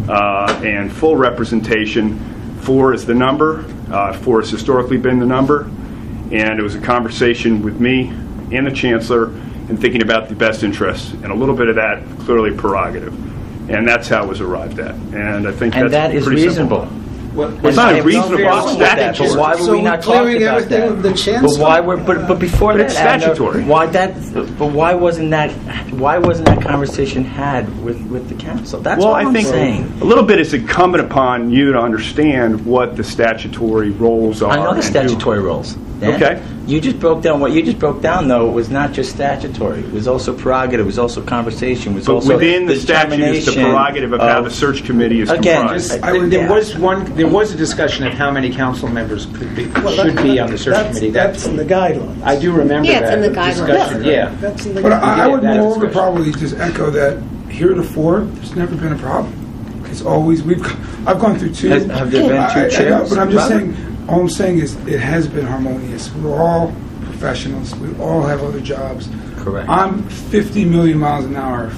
Speaker 1: and full representation, 4 is the number. 4 has historically been the number. And it was a conversation with me and the chancellor and thinking about the best interests, and a little bit of that clearly prerogative. And that's how it was arrived at. And I think that's
Speaker 17: is
Speaker 1: pretty
Speaker 17: reasonable.
Speaker 1: Simple. Well, it's not unreasonable. It's statutory.
Speaker 17: But why were we not talking about that?
Speaker 13: The chancellor.
Speaker 17: But why were? But before
Speaker 1: but
Speaker 17: that,
Speaker 1: it's statutory.
Speaker 17: But why wasn't that conversation had with the council? That's
Speaker 1: well,
Speaker 17: what I'm saying.
Speaker 1: A little bit is incumbent upon you to understand what the statutory roles are.
Speaker 17: I know the statutory roles. Dan.
Speaker 1: Okay.
Speaker 17: You just broke down what you just broke down. Though it was not just statutory. It was also prerogative. It was also conversation. It was
Speaker 1: but
Speaker 17: also
Speaker 1: within the statute is the prerogative of how the search committee is comprised.
Speaker 10: There was a discussion of how many council members should be on the search committee.
Speaker 13: That's in the guidelines.
Speaker 10: I do remember that.
Speaker 5: It's in the guidelines.
Speaker 10: Yeah.
Speaker 13: That's in the
Speaker 16: But
Speaker 13: guidelines.
Speaker 16: I would moreover probably just echo that heretofore, there's never been a problem. It's always, I've gone through 2.
Speaker 17: Have there been 2 chairs?
Speaker 16: But I'm just saying, all I'm saying is it has been harmonious. We're all professionals. We all have other jobs.
Speaker 17: Correct.
Speaker 16: I'm 50 million miles an hour.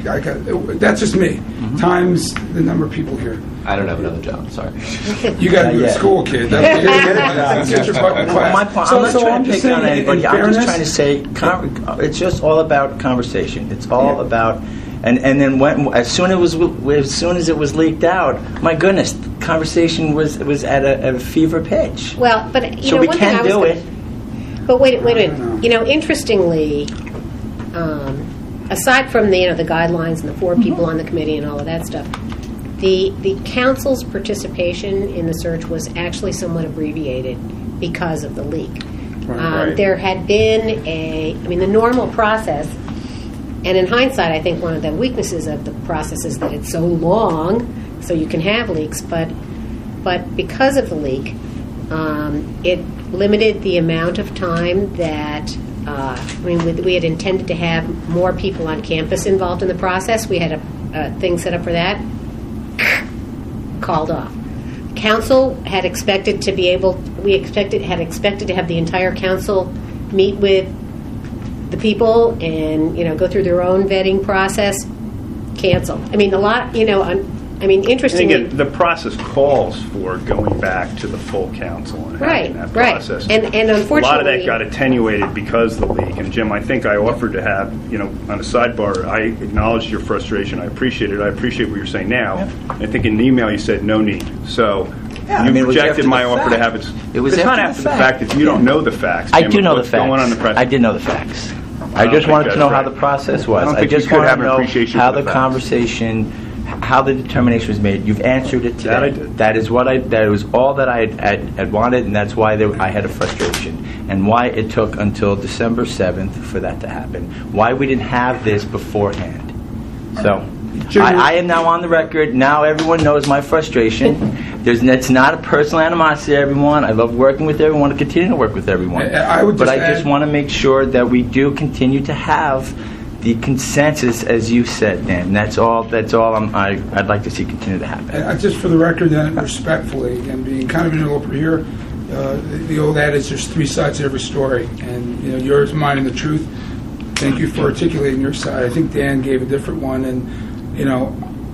Speaker 16: That's just me. Times the number of people here.
Speaker 7: I don't have another job. Sorry.
Speaker 16: You got to go to school, kid. Get your fucking class.
Speaker 17: I'm not trying to pick on anybody. I'm just trying to say it's just all about conversation. It's all about. And then as soon as it was leaked out, my goodness, the conversation was at a fever pitch.
Speaker 5: Well, but
Speaker 17: so we can do it.
Speaker 5: But wait a minute. Interestingly, aside from the guidelines and the 4 people on the committee and all of that stuff, the council's participation in the search was actually somewhat abbreviated because of the leak.
Speaker 10: Right.
Speaker 5: There had been the normal process. And in hindsight, I think one of the weaknesses of the process is that it's so long, so you can have leaks. But because of the leak, it limited the amount of time that we had intended to have more people on campus involved in the process. We had a thing set up for that. Called off. Council had expected to be able. Had expected to have the entire council meet with the people and go through their own vetting process. Cancel. Interestingly,
Speaker 1: and again, the process calls for going back to the full council and having that process.
Speaker 5: And unfortunately,
Speaker 1: a lot of that got attenuated because of the leak. And Jim, I think I offered to have, on a sidebar, I acknowledged your frustration. I appreciate it. I appreciate what you're saying now. Yeah. I think in the email you said no need. So you rejected my offer to have it.
Speaker 17: It's
Speaker 1: not after the fact if you don't know the facts.
Speaker 17: I do know the facts.
Speaker 1: Going on the press.
Speaker 17: I did know the facts. I just wanted to know how the process was. I just wanted to know how the conversation, how the determination was made. You've answered it today.
Speaker 1: That I did.
Speaker 17: That was all that I had wanted, and that's why I had a frustration, and why it took until December 7th for that to happen. Why we didn't have this beforehand. So I am now on the record. Now everyone knows my frustration. It's not a personal animosity to everyone. I love working with everyone. I continue to work with everyone. I just want to make sure that we do continue to have the consensus, as you said, Dan. That's all. I'd like to see continue to happen.
Speaker 16: And just for the record, then, respectfully, and being kind of an interloper here, the old adage: there's 3 sides to every story, and yours, mine, and the truth. Thank you for articulating your side. I think Dan gave a different one, and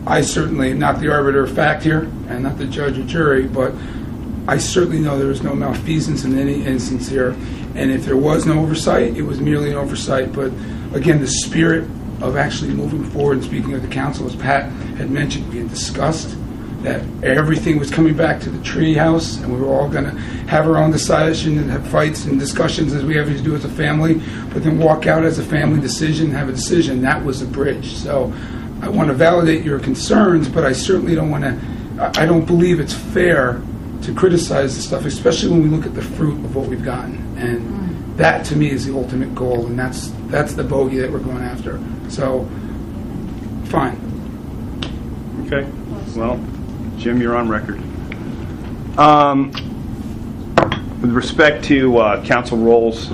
Speaker 16: I certainly am not the arbiter of fact here and not the judge or jury, but I certainly know there was no malfeasance in any instance here. And if there was no oversight, it was merely an oversight. But again, the spirit of actually moving forward and speaking of the council, as Pat had mentioned, we had discussed that everything was coming back to the tree house, and we were all going to have our own decision and have fights and discussions as we always do as a family, but then walk out as a family decision, have a decision. That was a bridge. So I want to validate your concerns, but I certainly don't want to, I don't believe it's fair to criticize the stuff, especially when we look at the fruit of what we've gotten. And that, to me, is the ultimate goal, and that's the bogey that we're going after. So, fine.
Speaker 1: Okay. Well, Jim, you're on record. With respect to council roles,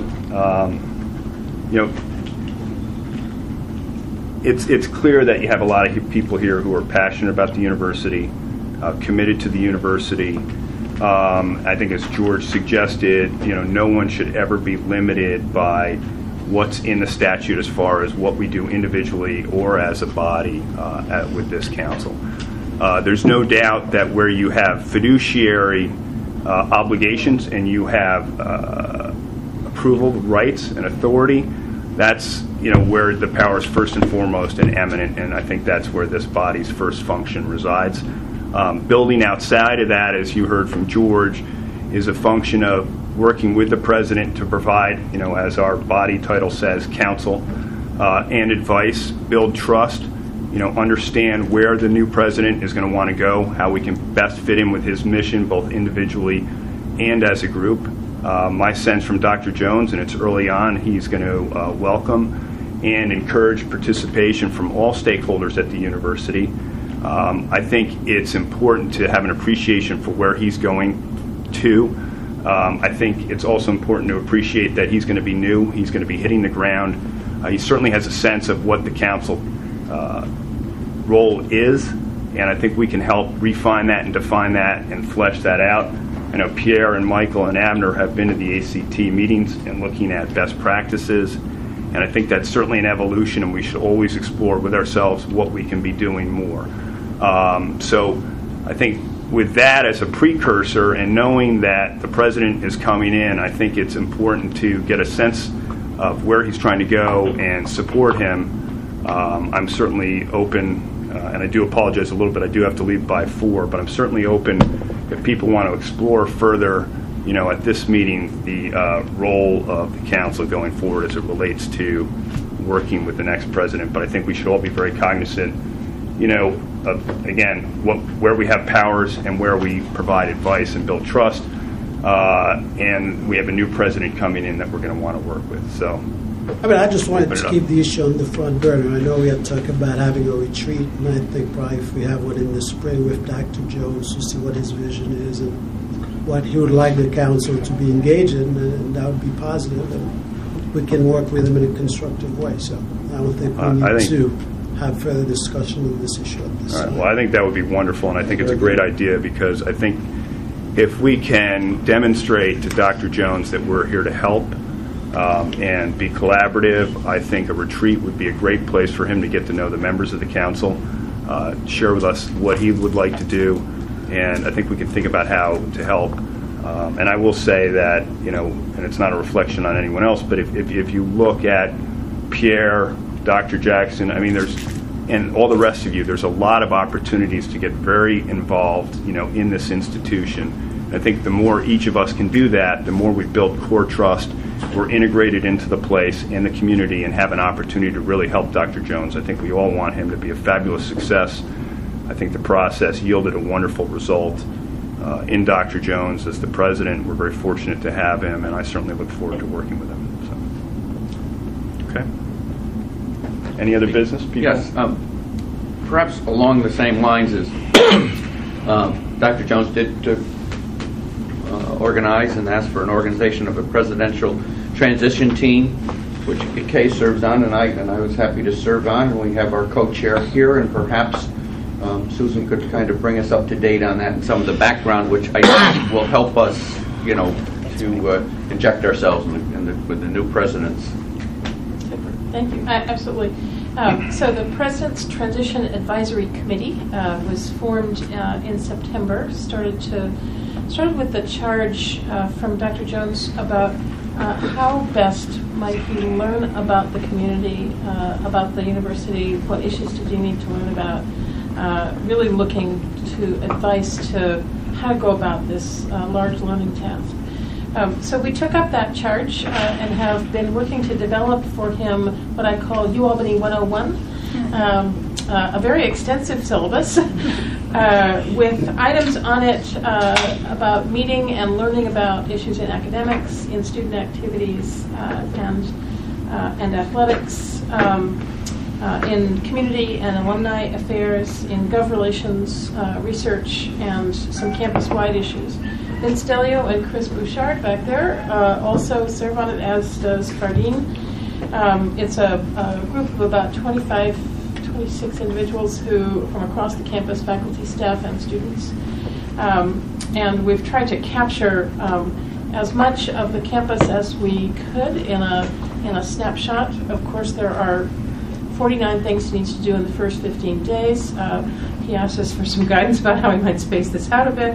Speaker 1: it's clear that you have a lot of people here who are passionate about the university, committed to the university. I think, as George suggested, no one should ever be limited by what's in the statute as far as what we do individually or as a body with this council. There's no doubt that where you have fiduciary obligations and you have approval rights and authority, that's where the power is first and foremost and eminent, and I think that's where this body's first function resides. Building outside of that, as you heard from George, is a function of working with the president to provide, as our body title says, counsel and advice, build trust, understand where the new president is going to want to go, how we can best fit in with his mission, both individually and as a group. My sense from Dr. Jones, and it's early on, he's going to welcome and encourage participation from all stakeholders at the university. I think it's important to have an appreciation for where he's going to. I think it's also important to appreciate that he's going to be new. He's going to be hitting the ground. He certainly has a sense of what the council role is, and I think we can help refine that and define that and flesh that out. I know Pierre and Michael and Abner have been to the ACT meetings and looking at best practices, and I think that's certainly an evolution, and we should always explore with ourselves what we can be doing more. So I think with that as a precursor and knowing that the president is coming in, I think it's important to get a sense of where he's trying to go and support him. I'm certainly open, and I do apologize a little bit. I do have to leave by 4, but I'm certainly open if people want to explore further, at this meeting, the role of the council going forward as it relates to working with the next president. But I think we should all be very cognizant, again, where we have powers and where we provide advice and build trust. And we have a new president coming in that we're going to want to work with. So,
Speaker 13: I just wanted to keep the issue on the front burner. I know we had talked about having a retreat, and I think probably if we have one in the spring with Dr. Jones to see what his vision is and what he would like the council to be engaged in, and that would be positive, and we can work with him in a constructive way. So I don't think we need to have further discussion on this issue at this time.
Speaker 1: Well, I think that would be wonderful, and I think it's a great idea, because I think if we can demonstrate to Dr. Jones that we're here to help and be collaborative, I think a retreat would be a great place for him to get to know the members of the council, share with us what he would like to do, and I think we can think about how to help. And I will say that, and it's not a reflection on anyone else, but if you look at Pierre, Dr. Jackson, and all the rest of you, there's a lot of opportunities to get very involved, in this institution. And I think the more each of us can do that, the more we build core trust, we're integrated into the place and the community and have an opportunity to really help Dr. Jones. I think we all want him to be a fabulous success. I think the process yielded a wonderful result in Dr. Jones as the president. We're very fortunate to have him, and I certainly look forward to working with him. So, okay. Any other business, people?
Speaker 8: Yes. Perhaps along the same lines as Dr. Jones did organize and ask for an organization of a presidential transition team, which Kay serves on, and I was happy to serve on. And we have our co-chair here, and perhaps Susan could kind of bring us up to date on that and some of the background, which I think will help us, to inject ourselves with the new president's
Speaker 3: Thank you. Absolutely. So the President's Transition Advisory Committee was formed in September. Started with the charge from Dr. Jones about how best might he learn about the community, about the university, what issues did he need to learn about, really looking to advice to how to go about this large learning task. So we took up that charge and have been working to develop for him what I call UAlbany 101, a very extensive syllabus with items on it about meeting and learning about issues in academics, in student activities, and athletics, in community and alumni affairs, in gov relations, research, and some campus-wide issues. Vince Delio and Chris Bouchard back there also serve on it, as does Fardeen. It's a group of about 26 individuals who from across the campus, faculty, staff, and students. And we've tried to capture as much of the campus as we could in a snapshot. Of course, there are 49 things he needs to do in the first 15 days. He asked us for some guidance about how we might space this out a bit.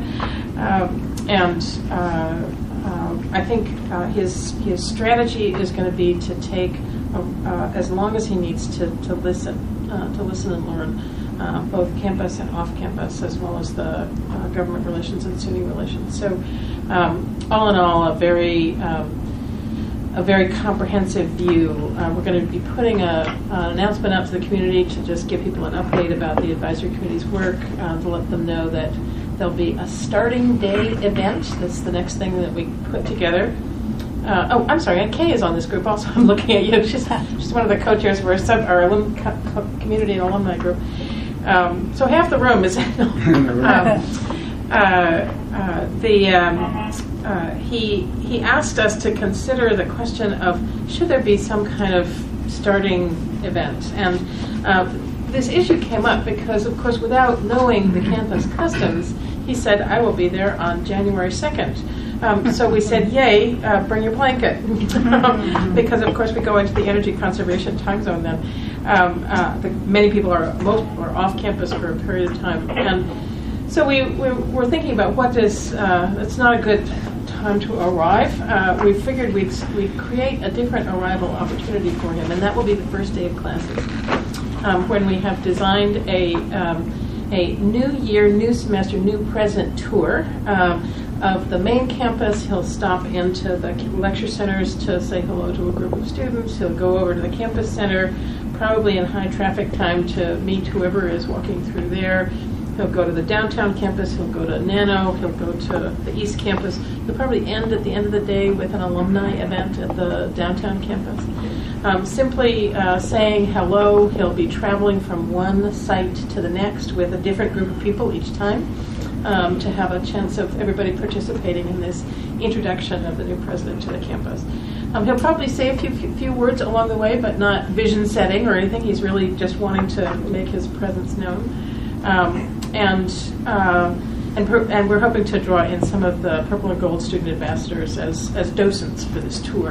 Speaker 3: I think his strategy is going to be to take as long as he needs to listen and learn, both campus and off campus, as well as the government relations and SUNY relations. So, all in all, a very comprehensive view. We're going to be putting an announcement out to the community to just give people an update about the advisory committee's work, to let them know that there'll be a starting day event. That's the next thing that we put together. I'm sorry, and Kay is on this group also. I'm looking at you. She's one of the co-chairs of our community and alumni group. So half the room is he asked us to consider the question of should there be some kind of starting event. And this issue came up because, of course, without knowing the campus customs, he said, I will be there on January 2nd. So we said, yay, bring your blanket. Because, of course, we go into the energy conservation time zone then. Many people are off campus for a period of time. And so we're thinking about it's not a good time to arrive. We figured we'd create a different arrival opportunity for him, and that will be the first day of classes. When we have designed a new year, new semester, new president tour of the main campus. He'll stop into the lecture centers to say hello to a group of students. He'll go over to the campus center, probably in high traffic time, to meet whoever is walking through there. He'll go to the downtown campus. He'll go to Nano. He'll go to the East Campus. He'll probably end at the end of the day with an alumni event at the downtown campus. Simply saying hello. He'll be traveling from one site to the next with a different group of people each time to have a chance of everybody participating in this introduction of the new president to the campus. He'll probably say a few words along the way, but not vision setting or anything. He's really just wanting to make his presence known. And we're hoping to draw in some of the Purple and Gold student ambassadors as docents for this tour.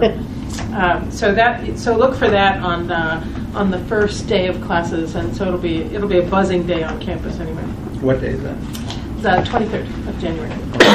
Speaker 3: So look for that on the first day of classes, and so it'll be a buzzing day on campus anyway.
Speaker 10: What day is that?
Speaker 3: The 23rd of January.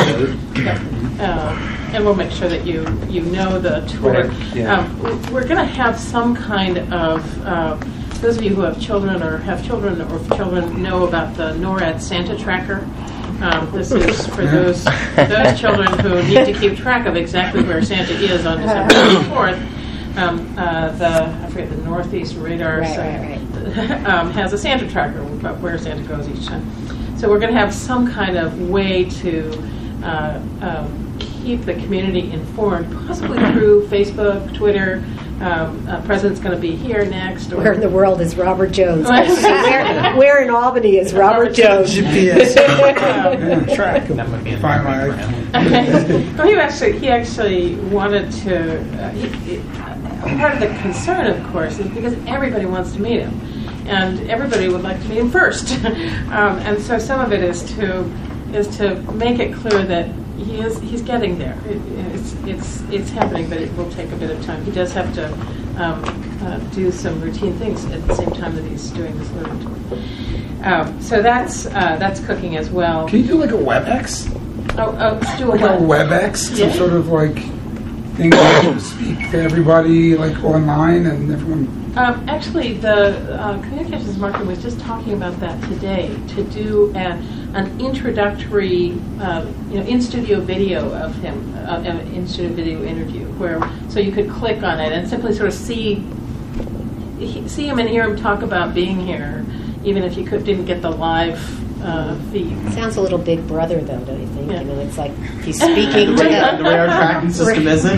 Speaker 3: And we'll make sure that you know the tour. We're going to have some kind of. Those of you who have children or children know about the NORAD Santa Tracker. This is for those children who need to keep track of exactly where Santa is on December 24th. I forget, the Northeast Radar has a Santa Tracker about where Santa goes each time. So we're going to have some kind of way to keep the community informed, possibly through Facebook, Twitter. President's going to be here next.
Speaker 5: Where in the world is Robert Jones? where in Albany is Robert Jones?
Speaker 10: GPS. Track.
Speaker 16: Find my.
Speaker 3: Well, he actually wanted to. Part of the concern, of course, is because everybody wants to meet him, and everybody would like to meet him first. And so some of it is to make it clear that he's getting there. It's happening, but it will take a bit of time. He does have to do some routine things at the same time that he's doing this learning. So that's cooking as well.
Speaker 16: Can you do like a WebEx?
Speaker 3: Let's do
Speaker 16: like a WebEx,
Speaker 3: Yeah.
Speaker 16: some sort of like thing where you speak to everybody like online and everyone.
Speaker 3: Actually, the communications marketing was just talking about that today, to do an introductory, in-studio video of him, in-studio video interview, so you could click on it and simply sort of see him and hear him talk about being here, even if you didn't get the live feed.
Speaker 5: Sounds a little Big Brother, though, don't you think? Yeah. It's like he's speaking to
Speaker 6: the way our tracking system isn't.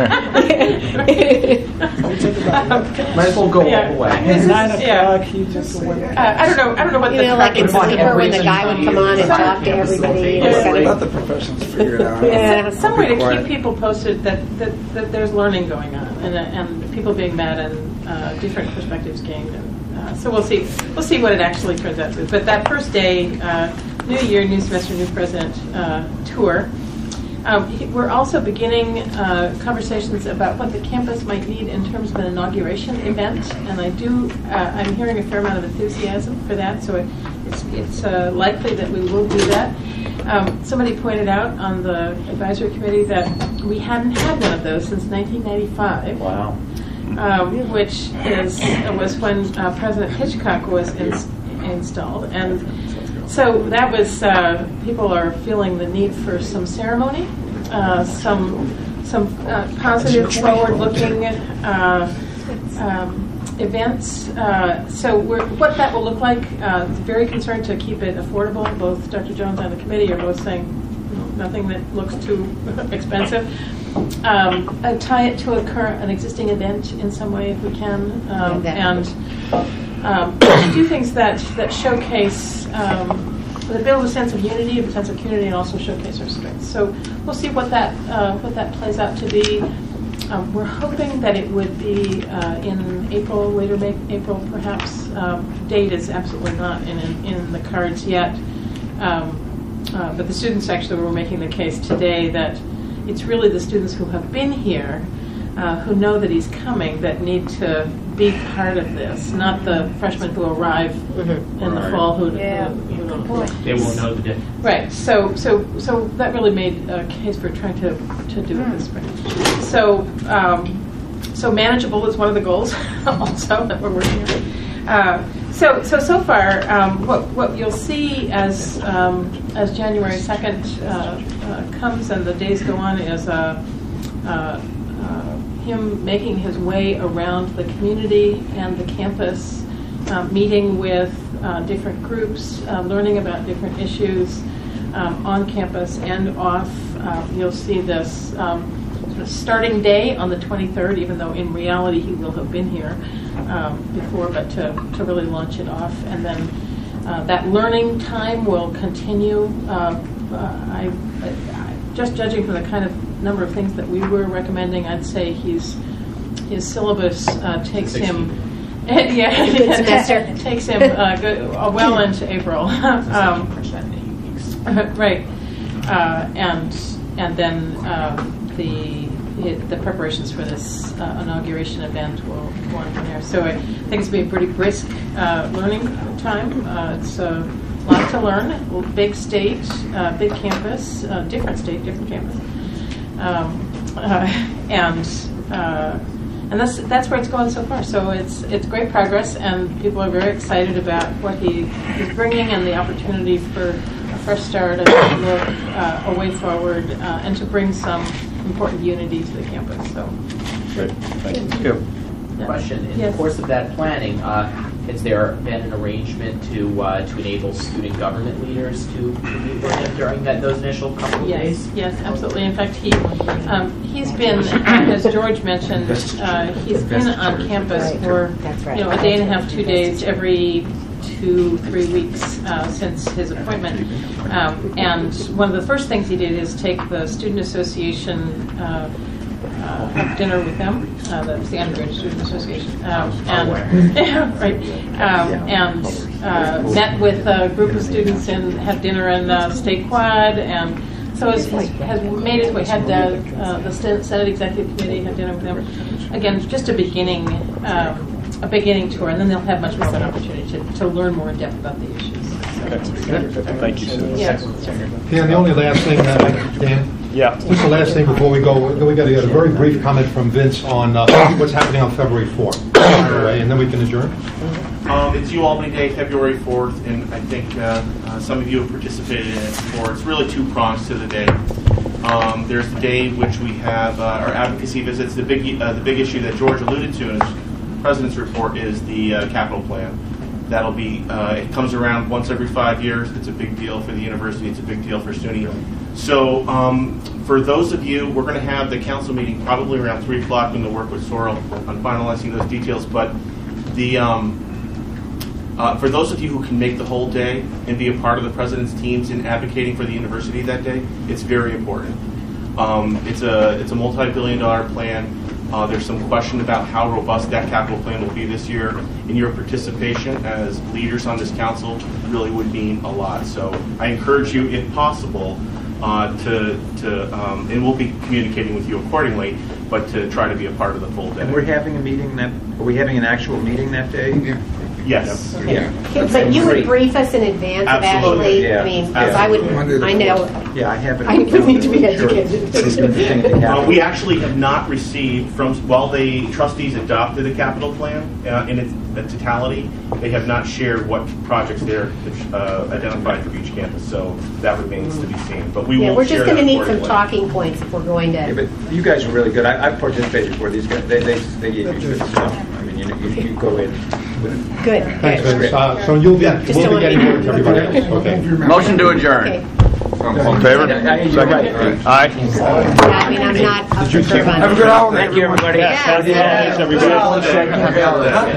Speaker 6: Might as well go all the way.
Speaker 3: At 9 o'clock, he just I don't know what the
Speaker 5: like in Sleeper when the guy would come on and talk to everybody.
Speaker 16: Let the professionals figure it out.
Speaker 3: Some way to keep people posted that there's learning going on and people being met and different perspectives gained. So we'll see what it actually turns out to. But that first day, new year, new semester, new president tour. We're also beginning conversations about what the campus might need in terms of an inauguration event, and I'm hearing a fair amount of enthusiasm for that. So it's likely that we will do that. Somebody pointed out on the advisory committee that we hadn't had one of those since 1995.
Speaker 6: Wow.
Speaker 3: Which was when President Hitchcock was installed, and so that was people are feeling the need for some ceremony, some positive, forward-looking events. So what that will look like, very concerned to keep it affordable. Both Dr. Jones and the committee are both saying nothing that looks too expensive. Tie it to an existing event in some way if we can, and do things that showcase, that build a sense of unity, a sense of community, and also showcase our strengths. So we'll see what that plays out to be. We're hoping that it would be in April, later April perhaps. Date is absolutely not in the cards yet, but the students actually were making the case today that it's really the students who have been here, who know that he's coming, that need to be part of this, not the freshmen who arrive in the fall who
Speaker 6: they won't know the difference.
Speaker 3: Right. So that really made a case for trying to do it this spring. So manageable is one of the goals also that we're working on. So far, what you'll see as January 2nd comes and the days go on is him making his way around the community and the campus, meeting with different groups, learning about different issues on campus and off. You'll see this sort of starting day on the 23rd, even though in reality he will have been here before, but to really launch it off. And then that learning time will continue. Just judging from the kind of number of things that we were recommending, I'd say his syllabus takes him takes him well into April. Right, and then the preparations for this inauguration event will go on from there. So I think it's been a pretty brisk learning time. It's a lot to learn. Big state, big campus, different state, different campus, and that's where it's going so far. So it's great progress, and people are very excited about what he's bringing and the opportunity for a fresh start, a look, a way forward, and to bring some important unity to the campus. So,
Speaker 1: great, thank you.
Speaker 6: Question: in the course of that planning, has there been an arrangement to enable student government leaders to meet with him during those initial couple of days?
Speaker 3: Yes, absolutely. In fact, he's been, as George mentioned, he's been on campus for a day and a half, 2 days every 2-3 weeks since his appointment. And one of the first things he did is take the Student Association, have dinner with them. That's the Undergraduate Student Association. Met with a group of students and had dinner in State Quad. And so has made his way, had the Senate Executive Committee, had dinner with them. again, just a beginning tour, and then they'll have much more of an opportunity to learn more in depth about the issues.
Speaker 1: Thank you, Sue.
Speaker 3: Yeah.
Speaker 2: Dan, the only last thing Dan?
Speaker 1: Yeah.
Speaker 2: Just the last thing before we go, we got to get a very brief comment from Vince on what's happening on February 4th, and then we can adjourn.
Speaker 18: It's U-Albany Day, February 4th, and I think some of you have participated in it before. It's really two prongs to the day. There's the day in which we have our advocacy visits. The big issue that George alluded to in his President's report is the capital plan. That'll be, it comes around once every 5 years. It's a big deal for the university. It's a big deal for SUNY. So for those of you, we're going to have the council meeting probably around 3 o'clock when we'll work with Sorrel on finalizing those details. But the for those of you who can make the whole day and be a part of the President's teams in advocating for the university that day, it's very important. It's a multi-billion-dollar plan. There's some question about how robust that capital plan will be this year, and your participation as leaders on this council really would mean a lot. So I encourage you, if possible, and we'll be communicating with you accordingly, but to try to be a part of the full day.
Speaker 10: And we're having a meeting are we having an actual meeting that day?
Speaker 18: Yeah. Yes.
Speaker 5: Okay.
Speaker 10: Yeah.
Speaker 5: But you would brief us in advance of
Speaker 18: Absolutely.
Speaker 5: actually,
Speaker 10: Yeah.
Speaker 5: I mean, because I know,
Speaker 10: Yeah, I have it.
Speaker 5: I need to be educated.
Speaker 18: We actually have not received while the trustees adopted the capital plan in its totality, they have not shared what projects they're identified for each campus. So that remains to be seen. But we will.
Speaker 5: We're just going to need some
Speaker 18: accordingly.
Speaker 5: talking points if we're going to.
Speaker 10: Yeah, but you guys are really good. I've participated before. These guys, they gave you good stuff. I mean, you go in.
Speaker 5: Good.
Speaker 2: Thanks, Vince. So we'll be getting word to everybody else. Okay.
Speaker 8: Motion to adjourn.
Speaker 5: Okay.
Speaker 1: All in favor? Second? Aye.
Speaker 5: I mean, I'm not up for
Speaker 2: Did you
Speaker 5: serve on
Speaker 16: Have a good
Speaker 5: that.
Speaker 16: holiday.
Speaker 10: Thank you, everybody.
Speaker 1: Yes, happy holidays, everybody.